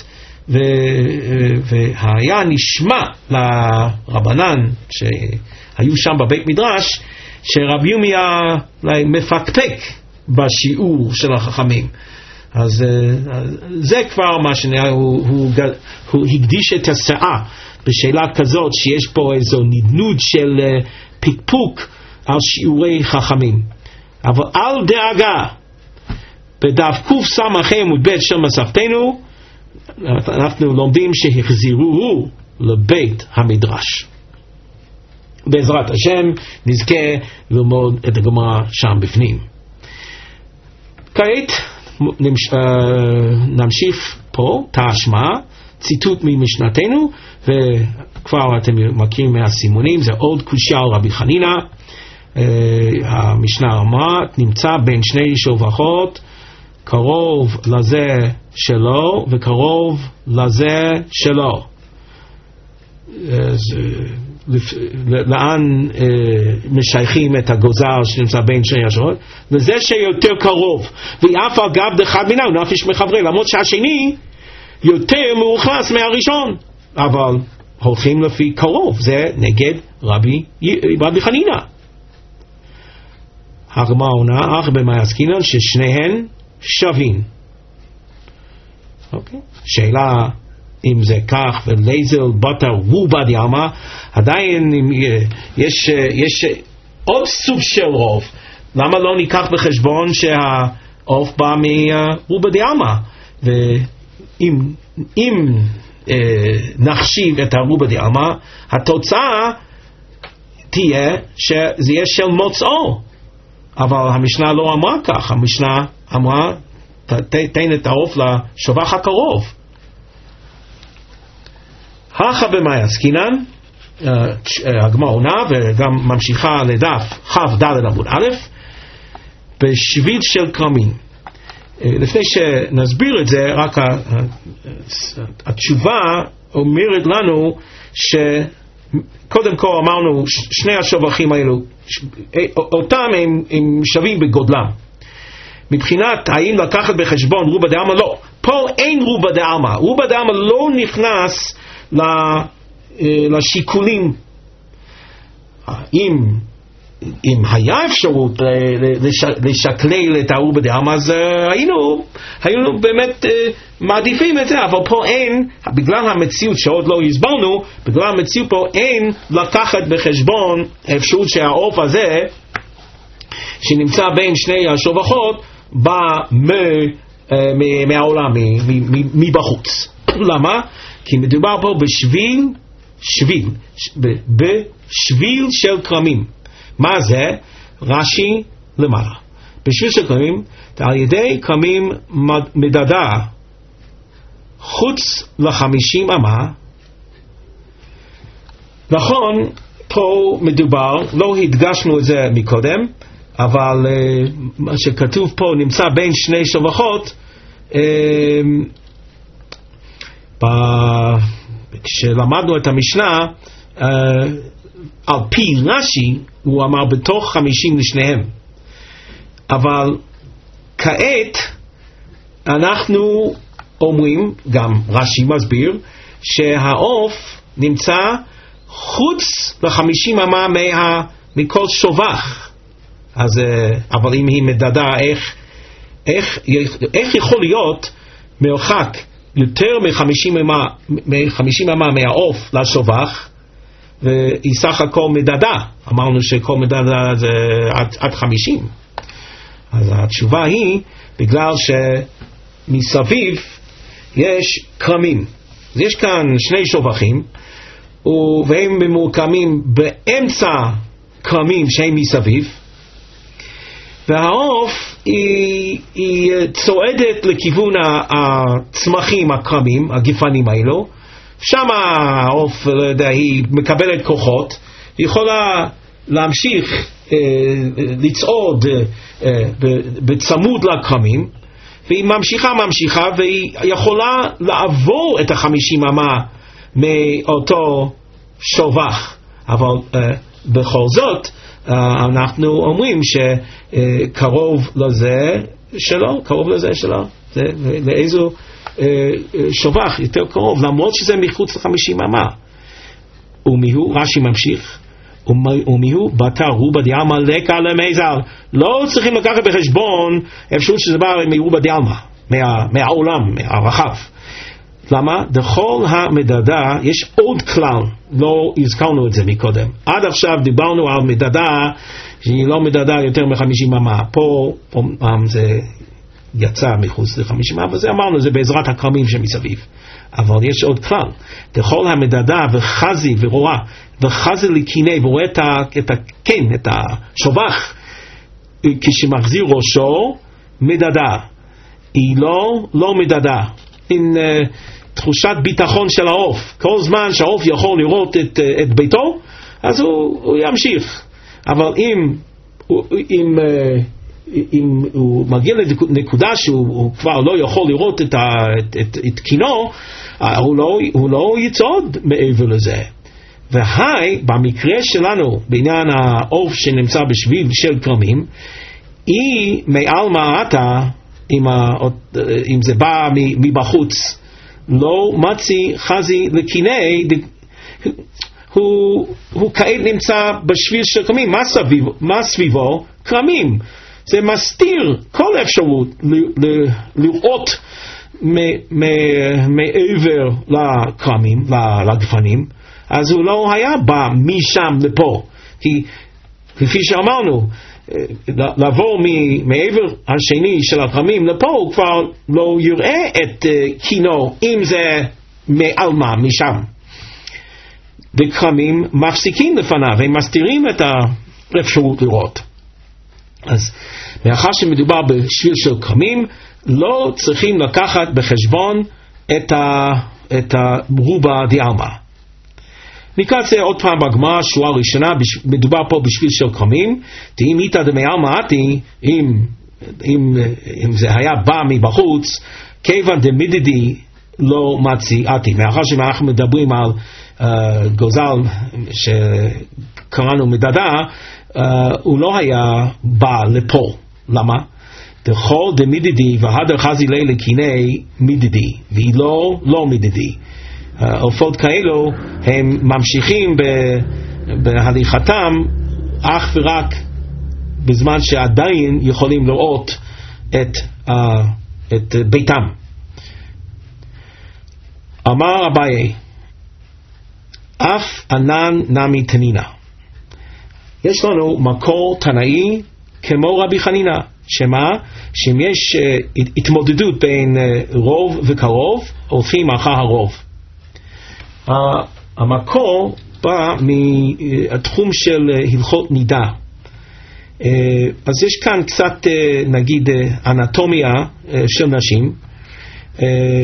Speaker 1: והיה נשמע לרבנן שהיו שם בבית מדרש שרבי ירמיה מפקפק בשיעור של החכמים. אז זה כבר מה שנראה, הוא, הוא, הוא הקדיש את השעה בשאלה כזאת שיש פה איזו נדנוד של פקפוק על שיעורי חכמים. אבל אל דאגה, בדף קוף סמ"ה עמוד ב' של מסכתנו אנחנו לומדים שהחזירוהו לבית המדרש. בעזרת השם נזכה ללמוד את הגמרא שם בפנים. כעת נמשיך פה תשמע ציטוט ממשנתנו, וכבר אתם מכירים מהסימונים, זה עוד קושיה על רבי חנינא. המשנה אמרה נמצא בין שני שובחות, קרוב לזה שלו וקרוב לזה שלו. אז לאן משייכים את הגוזר שנמצא בין שני השובחות? לזה שיותר קרוב, ואף על גב דחד מינהו נפש מחברי, למרות שהשני יותר מאוכלס מהראשון, אבל הולכים לפי קרוב, זה נגד רבי, רבי חנינא. הגמרא עונה אך במאי עסקינן ששניהם שווים. אוקיי? שאלה אם זה כך ולייזל בטר רובה דיאמה, עדיין יש, יש עוד סוג של רוב. למה לא ניקח בחשבון שהעוף בא מרובה דיאמה? ואם אם, אה, נחשיב את הרובה דיאמה, התוצאה תהיה שזה יהיה של מוצאו. אבל המשנה לא אמרה כך, המשנה אמרה תן את העוף לשובח הקרוב. הכה במאי עסקינן, הגמרא עונה וגם ממשיכה לדף כ"ד עמוד א', בשביל של כרמים. לפני שנסביר את זה, רק התשובה אומרת לנו שקודם כל אמרנו שני השובחים האלו אותם הם, הם שווים בגודלם. מבחינת האם לקחת בחשבון רובה דאמה, לא, פה אין רובה דאמה. רובה דאמה לא נכנס לשיקולים. אם אם היה אפשרות לשקלל את הרובה דאמה, אז היינו היינו באמת מעדיפים את זה, אבל פה אין, בגלל המציאות שעוד לא הסברנו, בגלל המציאות פה אין לקחת בחשבון האפשרות שהעוף הזה שנמצא בין שני השובחות בא מהעולם, מבחוץ. למה? כי מדובר פה בשביל שביל, בשביל של כרמים. מה זה? רש"י למעלה. בשביל של כרמים, על ידי כרמים מדדה חוץ לחמישים אמה. נכון, פה מדובר, לא הדגשנו את זה מקודם, אבל מה uh, שכתוב פה נמצא בין שני שובחות. uh, כשלמדנו את המשנה uh, על פי רש"י הוא אמר בתוך חמישים לשניהם, אבל כעת אנחנו אומרים, גם רש"י מסביר, שהעוף נמצא חוץ לחמישים אמה מה, מכל שובח. אז, אבל אם היא מדדה, איך, איך, איך יכול להיות מרחק יותר מחמישים אמה, מחמישים אמה מהעוף לשובח, והיא סך הכל מדדה? אמרנו שכל מדדה זה עד, עד חמישים. אז התשובה היא, בגלל שמסביב יש קרמים. אז יש כאן שני שובחים, והם ממוקמים באמצע קרמים שהם מסביב, והעוף היא, היא צועדת לכיוון הצמחים, הקרמים, הגפנים האלו. שם העוף, לא יודע, היא מקבלת כוחות, היא יכולה להמשיך אה, לצעוד אה, בצמוד לקרמים, והיא ממשיכה ממשיכה והיא יכולה לעבור את החמישים אמה מאותו שובח. אבל uh, בכל זאת uh, אנחנו אומרים שקרוב uh, לזה שלו, קרוב לזה שלו, זה, לאיזו uh, שובח יותר קרוב, למרות שזה מחוץ לחמישים אמה. ומיהו, רש"י ממשיך, ומיהו בתר רובה דיאלמה לקה למזל. לא צריכים לקחת בחשבון אפשרות שזה בא מרובה דיאלמה, מה, מהעולם, מהרחב. למה? בכל המדדה יש עוד כלל, לא הזכרנו את זה מקודם. עד עכשיו דיברנו על מדדה שהיא לא מדדה יותר מחמישים אמה. פה פעם זה יצא מחוץ לחמישים אמה, וזה אמרנו, זה בעזרת הקרמים שמסביב. אבל יש עוד כלל, בכל המדדה וחזי ורואה וחזי לקיני ורואה את, ה, את הקן, את השובח, כשמחזיר ראשו מדדה, היא לא, לא מדדה. עם uh, תחושת ביטחון של העוף, כל זמן שהעוף יכול לראות את, uh, את ביתו, אז הוא, הוא ימשיך. אבל אם, אם, uh, אם הוא מגיע לנקודה שהוא כבר לא יכול לראות את, ה, את, את, את קינו, uh, הוא, לא, הוא לא יצעוד מעבר לזה. והי, במקרה שלנו, בעניין העוף שנמצא בשביל של קרמים, היא מעל מעטה, אם, ה, אם זה בא מבחוץ, לא מצי חזי לקיני, הוא, הוא כעת נמצא בשביל של קרמים. מה, סביב, מה סביבו? קרמים. זה מסתיר כל אפשרות ל, ל, לראות מעבר לקרמים, לגפנים. אז הוא לא היה בא משם לפה, כי כפי שאמרנו, לעבור מעבר השני של הקרמים לפה, הוא כבר לא יראה את קינו, אם זה מעלמה, משם. וקרמים מפסיקים לפניו, הם מסתירים את האפשרות לראות. אז מאחר שמדובר בשביל של קרמים, לא צריכים לקחת בחשבון את, ה, את הרובה דיאלמה. נקרא זה עוד פעם בגמרא, שורה ראשונה, מדובר פה בשביל של קרמים, אם איתא דמעלמא אתי, אם, אם, אם זה היה בא מבחוץ, כיוון דמידדי לא מצי אתי. מאחר שאנחנו מדברים על uh, גוזל שקראנו מדדה, uh, הוא לא היה בא לפה. למה? דכל דמידדי והדר חזי לילה קיני מידדי, והיא לא, לא מידדי. עופות כאלו הם ממשיכים בהליכתם אך ורק בזמן שעדיין יכולים לראות את, uh, את ביתם. אמר אביי, אף ענן נמי תנינה. יש לנו מקור תנאי כמו רבי חנינה, שמה? שאם יש uh, התמודדות בין uh, רוב וקרוב, הולכים אחר הרוב. Uh, המקור בא מהתחום של uh, הלכות נידה. Uh, אז יש כאן קצת uh, נגיד uh, אנטומיה uh, של נשים. Uh,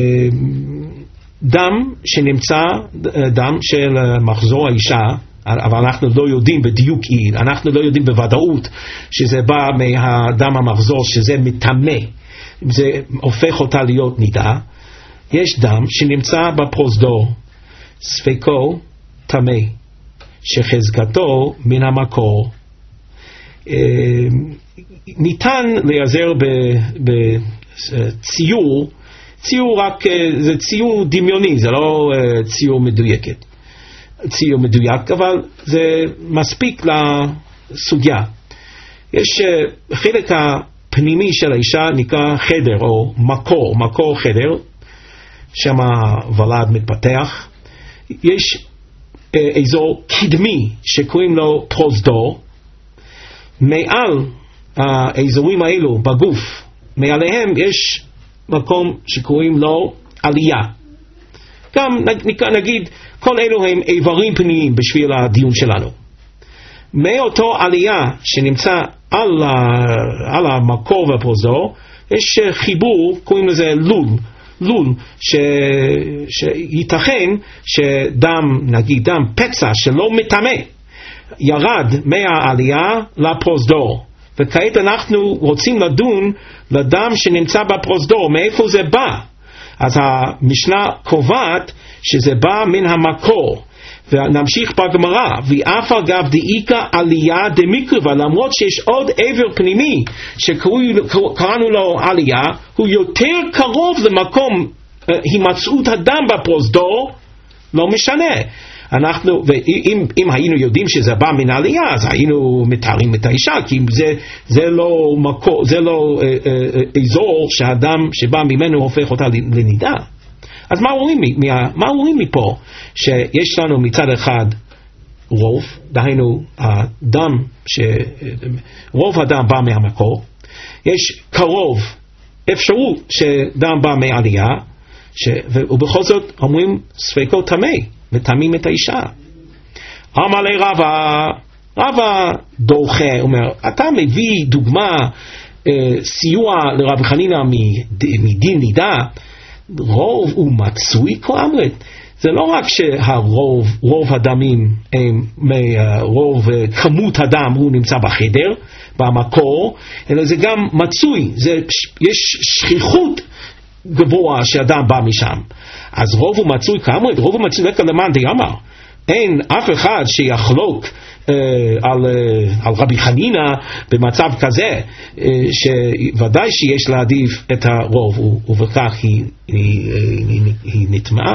Speaker 1: דם שנמצא, uh, דם של uh, מחזור האישה, אבל אנחנו לא יודעים בדיוק, אנחנו לא יודעים בוודאות שזה בא מהדם המחזור, שזה מטמא, זה הופך אותה להיות נידה. יש דם שנמצא בפרוזדור, ספקו טמא, שחזקתו מן המקור. ניתן להיעזר בציור, ציור רק, זה ציור דמיוני, זה לא ציור מדויקת, ציור מדויק, אבל זה מספיק לסוגיה. יש חלק הפנימי של האישה נקרא חדר או מקור, מקור חדר, שם הוולד מתפתח. יש אזור קדמי שקוראים לו פרוזדור, מעל האזורים האלו בגוף, מעליהם יש מקום שקוראים לו עלייה. גם נגיד, כל אלו הם איברים פנימיים בשביל הדיון שלנו. מאותו עלייה שנמצא על, ה, על המקור והפרוזדור, יש חיבור, קוראים לזה לול, לול, ש, שייתכן שדם, נגיד דם פצע שלא מטמא, ירד מהעלייה לפרוזדור. וכעת אנחנו רוצים לדון לדם שנמצא בפרוזדור, מאיפה זה בא. אז המשנה קובעת שזה בא מן המקור. ונמשיך בגמרא, ואף אגב דאיקה עלייה דמיקרבה, למרות שיש עוד עבר פנימי שקראנו לו עלייה, הוא יותר קרוב למקום הימצאות הדם בפרוזדור, לא משנה. אנחנו, ואם אם היינו יודעים שזה בא מן העלייה, אז היינו מתארים את האישה, כי זה, זה לא מקור, זה לא אה, אה, אזור שהדם שבא ממנו הופך אותה לנידה. אז מה אומרים, מה אומרים מפה? שיש לנו מצד אחד רוב, דהיינו הדם, רוב הדם בא מהמקור, יש קרוב אפשרות שדם בא מעלייה, ש... ובכל זאת אומרים ספקו טמא, מטמאים את האישה. אמר לי רבא, רבא דוחה, אומר, אתה מביא דוגמה, אה, סיוע לרבי חנינא מדין נידה, רוב הוא מצוי כאמרת. זה לא רק שהרוב, רוב הדמים, הם, רוב כמות הדם הוא נמצא בחדר, במקור, אלא זה גם מצוי, זה, יש שכיחות גבוה שהדם בא משם. אז רוב הוא מצוי כאמרת, רוב הוא מצוי לקה למען דיאמר. אין אף אחד שיחלוק אה, על, אה, על רבי חנינא במצב כזה, אה, שוודאי שיש להעדיף את הרוב, ובכך היא, היא, היא, היא, היא נטמעה.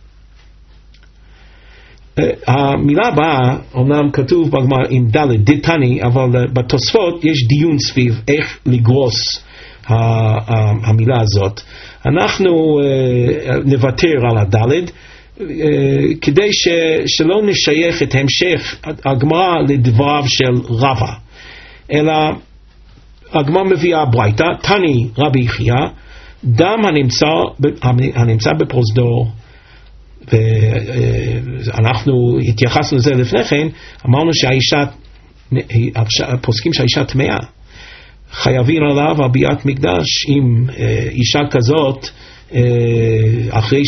Speaker 1: אה, המילה הבאה, אומנם כתוב בגמרא עם ד' דתני, אבל uh, בתוספות יש דיון סביב איך לגרוס המילה הזאת. אנחנו uh, נוותר על הד' uh, כדי ש, שלא נשייך את המשך הגמרא לדבריו של רבא, אלא הגמרא מביאה ברייתא, תני רבי יחיא, דם הנמצא, הנמצא בפרוזדור, ואנחנו התייחסנו לזה לפני כן, אמרנו שהאישה, פוסקים שהאישה טמאה, חייבים עליו על ביאת מקדש. אם אישה כזאת, אחרי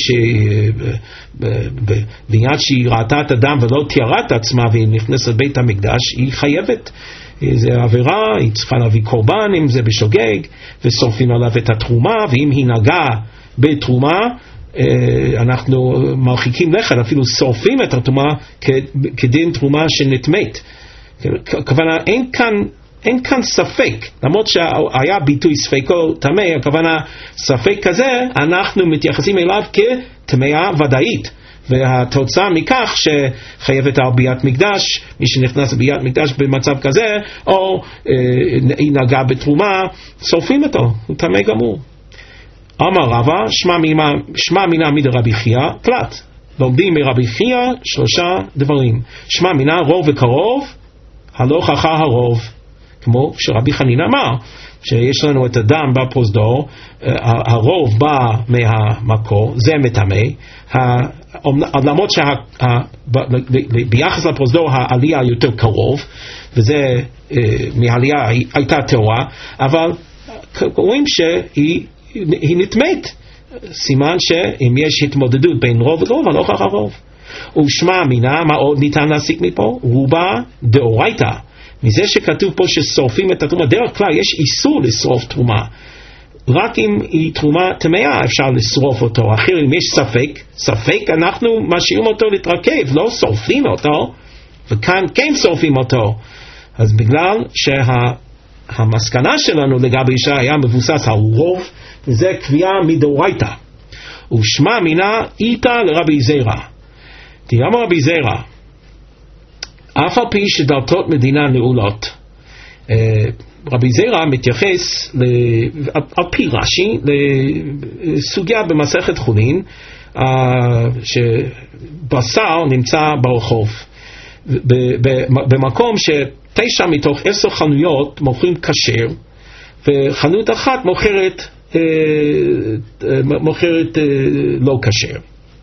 Speaker 1: שבעניין שהיא ראתה את הדם ולא תיארה את עצמה והיא נכנסת לבית המקדש, היא חייבת, זה עבירה, היא צריכה להביא קורבן, אם זה בשוגג, ושורפים עליו את התרומה, ואם היא נגעה בתרומה, אנחנו מרחיקים לכת, אפילו שורפים את התרומה כדין תרומה שנטמאת. הכוונה, אין כאן אין כאן ספק, למרות שהיה ביטוי ספקו טמא, הכוונה ספק כזה, אנחנו מתייחסים אליו כטמאה ודאית, והתוצאה מכך שחייבת על ביאת מקדש, מי שנכנס לביאת מקדש במצב כזה, או אה, נגע בתרומה, שורפים אותו, הוא טמא גמור. אמר רבא, שמע מינה מדרבי חייא, תלת, לומדים מרבי חייא שלושה דברים. שמע מינה רוב וקרוב, הלוך אחר הרוב. כמו שרבי חנינא אמר, שיש לנו את הדם בפרוזדור, הרוב בא מהמקור, זה מטמא, למרות שביחס לפרוזדור העלייה יותר קרוב, וזה מהעלייה הייתה טהורה, אבל רואים שהיא נטמאת, סימן שאם יש התמודדות בין רוב ורוב, הלוך אחר הרוב. ושמע מינה, מה עוד ניתן להסיק מפה? רובה דאורייתא. מזה שכתוב פה ששורפים את התרומה, דרך כלל יש איסור לשרוף תרומה, רק אם היא תרומה טמאה אפשר לשרוף אותו, אחר אם יש ספק, ספק אנחנו משאירים אותו להתרכב, לא שורפים אותו, וכאן כן שורפים אותו. אז בגלל שהמסקנה שלנו לגבי אישה היה מבוסס על רוב, וזה קביעה מדאורייתא. ושמע מינה איתה לרבי זירא. תראה רבי זירא, אף על פי שדלתות מדינה נעולות, רבי זירא מתייחס על פי רש"י לסוגיה במסכת חולין, שבשר נמצא ברחוב במקום שתשע מתוך עשר חנויות מוכרים כשר, וחנות אחת מוכרת מוכרת לא כשר.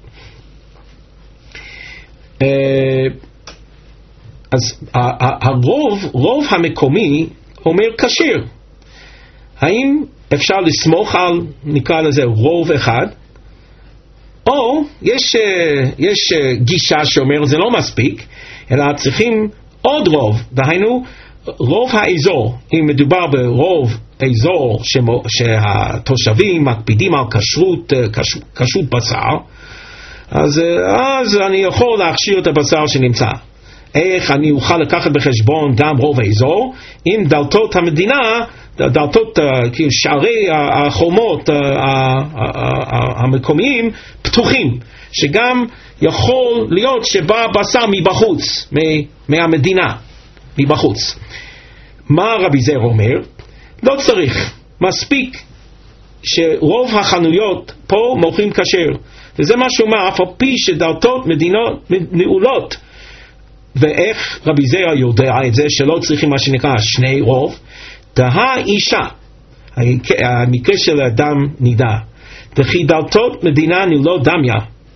Speaker 1: אז הרוב, רוב המקומי אומר כשר. האם אפשר לסמוך על, נקרא לזה, רוב אחד? או יש, יש גישה שאומר זה לא מספיק, אלא צריכים עוד רוב, דהיינו רוב האזור. אם מדובר ברוב אזור שהתושבים מקפידים על כשרות, כשרות בשר, אז, אז אני יכול להכשיר את הבשר שנמצא. איך אני אוכל לקחת בחשבון גם רוב האזור, אם דלתות המדינה, דלתות כאילו שערי החומות המקומיים פתוחים, שגם יכול להיות שבא בשר מבחוץ, מהמדינה, מבחוץ. מה רבי זירא אומר? לא צריך, מספיק שרוב החנויות פה מוכרים כשר, וזה מה שהוא אומר, אף על פי שדלתות מדינות נעולות. ואיך רבי זירא יודע את זה שלא צריכים מה שנקרא שני רוב? דהה אישה, המקרה של אדם נידה, וכי דלתות מדינה נעולות דמיה,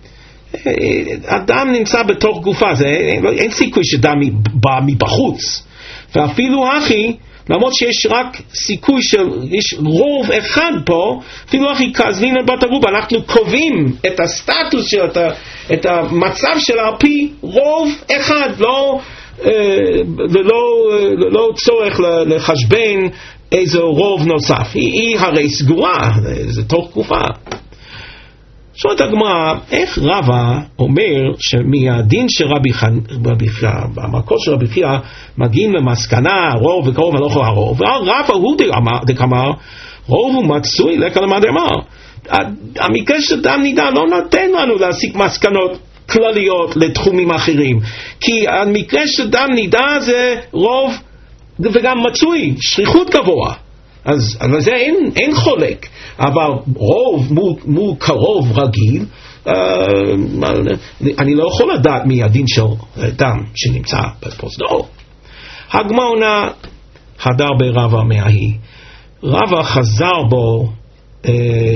Speaker 1: אדם נמצא בתוך גופה, זה, אין סיכוי שדם בא מבחוץ, ואפילו אחי, למרות שיש רק סיכוי של, יש רוב אחד פה, אפילו אחי כזנין בת ערובה, אנחנו קובעים את הסטטוס של, את, את המצב של על פי רוב אחד, לא, לא, לא צורך לחשבן איזה רוב נוסף, היא, היא הרי סגורה, זה תוך תקופה. שואלת הגמרא, איך רבא אומר שמהדין של רבי חייא, במקור של רבי חייא, מגיעים למסקנה, רוב וקרוב ולא יכול הרוב, רבא הוא דקאמר, רוב הוא מצוי לקלמא דאמר. המקרה של דם נידה לא נותן לנו להסיק מסקנות כלליות לתחומים אחרים, כי המקרה של דם נידה זה רוב וגם מצוי, שכיחות גבוה. אז על זה אין, אין חולק, אבל רוב מול, מול קרוב רגיל, אה, אני לא יכול לדעת מי הדין של דם שנמצא בפרוזדור. הגמרא עונה, הדר ברבא מההיא, רבא חזר בו אה,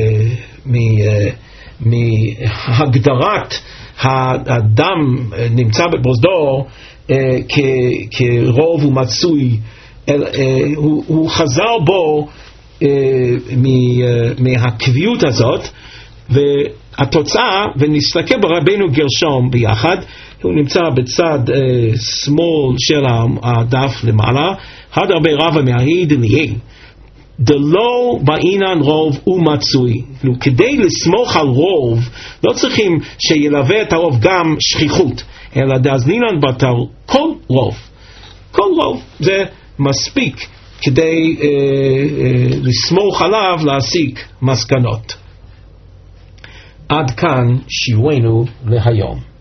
Speaker 1: מהגדרת הדם נמצא בפרוזדור אה, כ, כרוב ומצוי, אל, אה, הוא, הוא חזר בו אה, מהקביעות הזאת, והתוצאה, ונסתכל ברבינו גרשום ביחד, הוא נמצא בצד אה, שמאל של הדף למעלה, הדר ברבא מההיא דליה, דלא בעינן רוב ומצוי. כדי לסמוך על רוב לא צריכים שילווה את הרוב גם שכיחות, אלא דאזנינן בתר כל רוב, כל רוב זה מספיק כדי אה, אה, לסמוך עליו להסיק מסקנות. עד כאן שיעורנו להיום.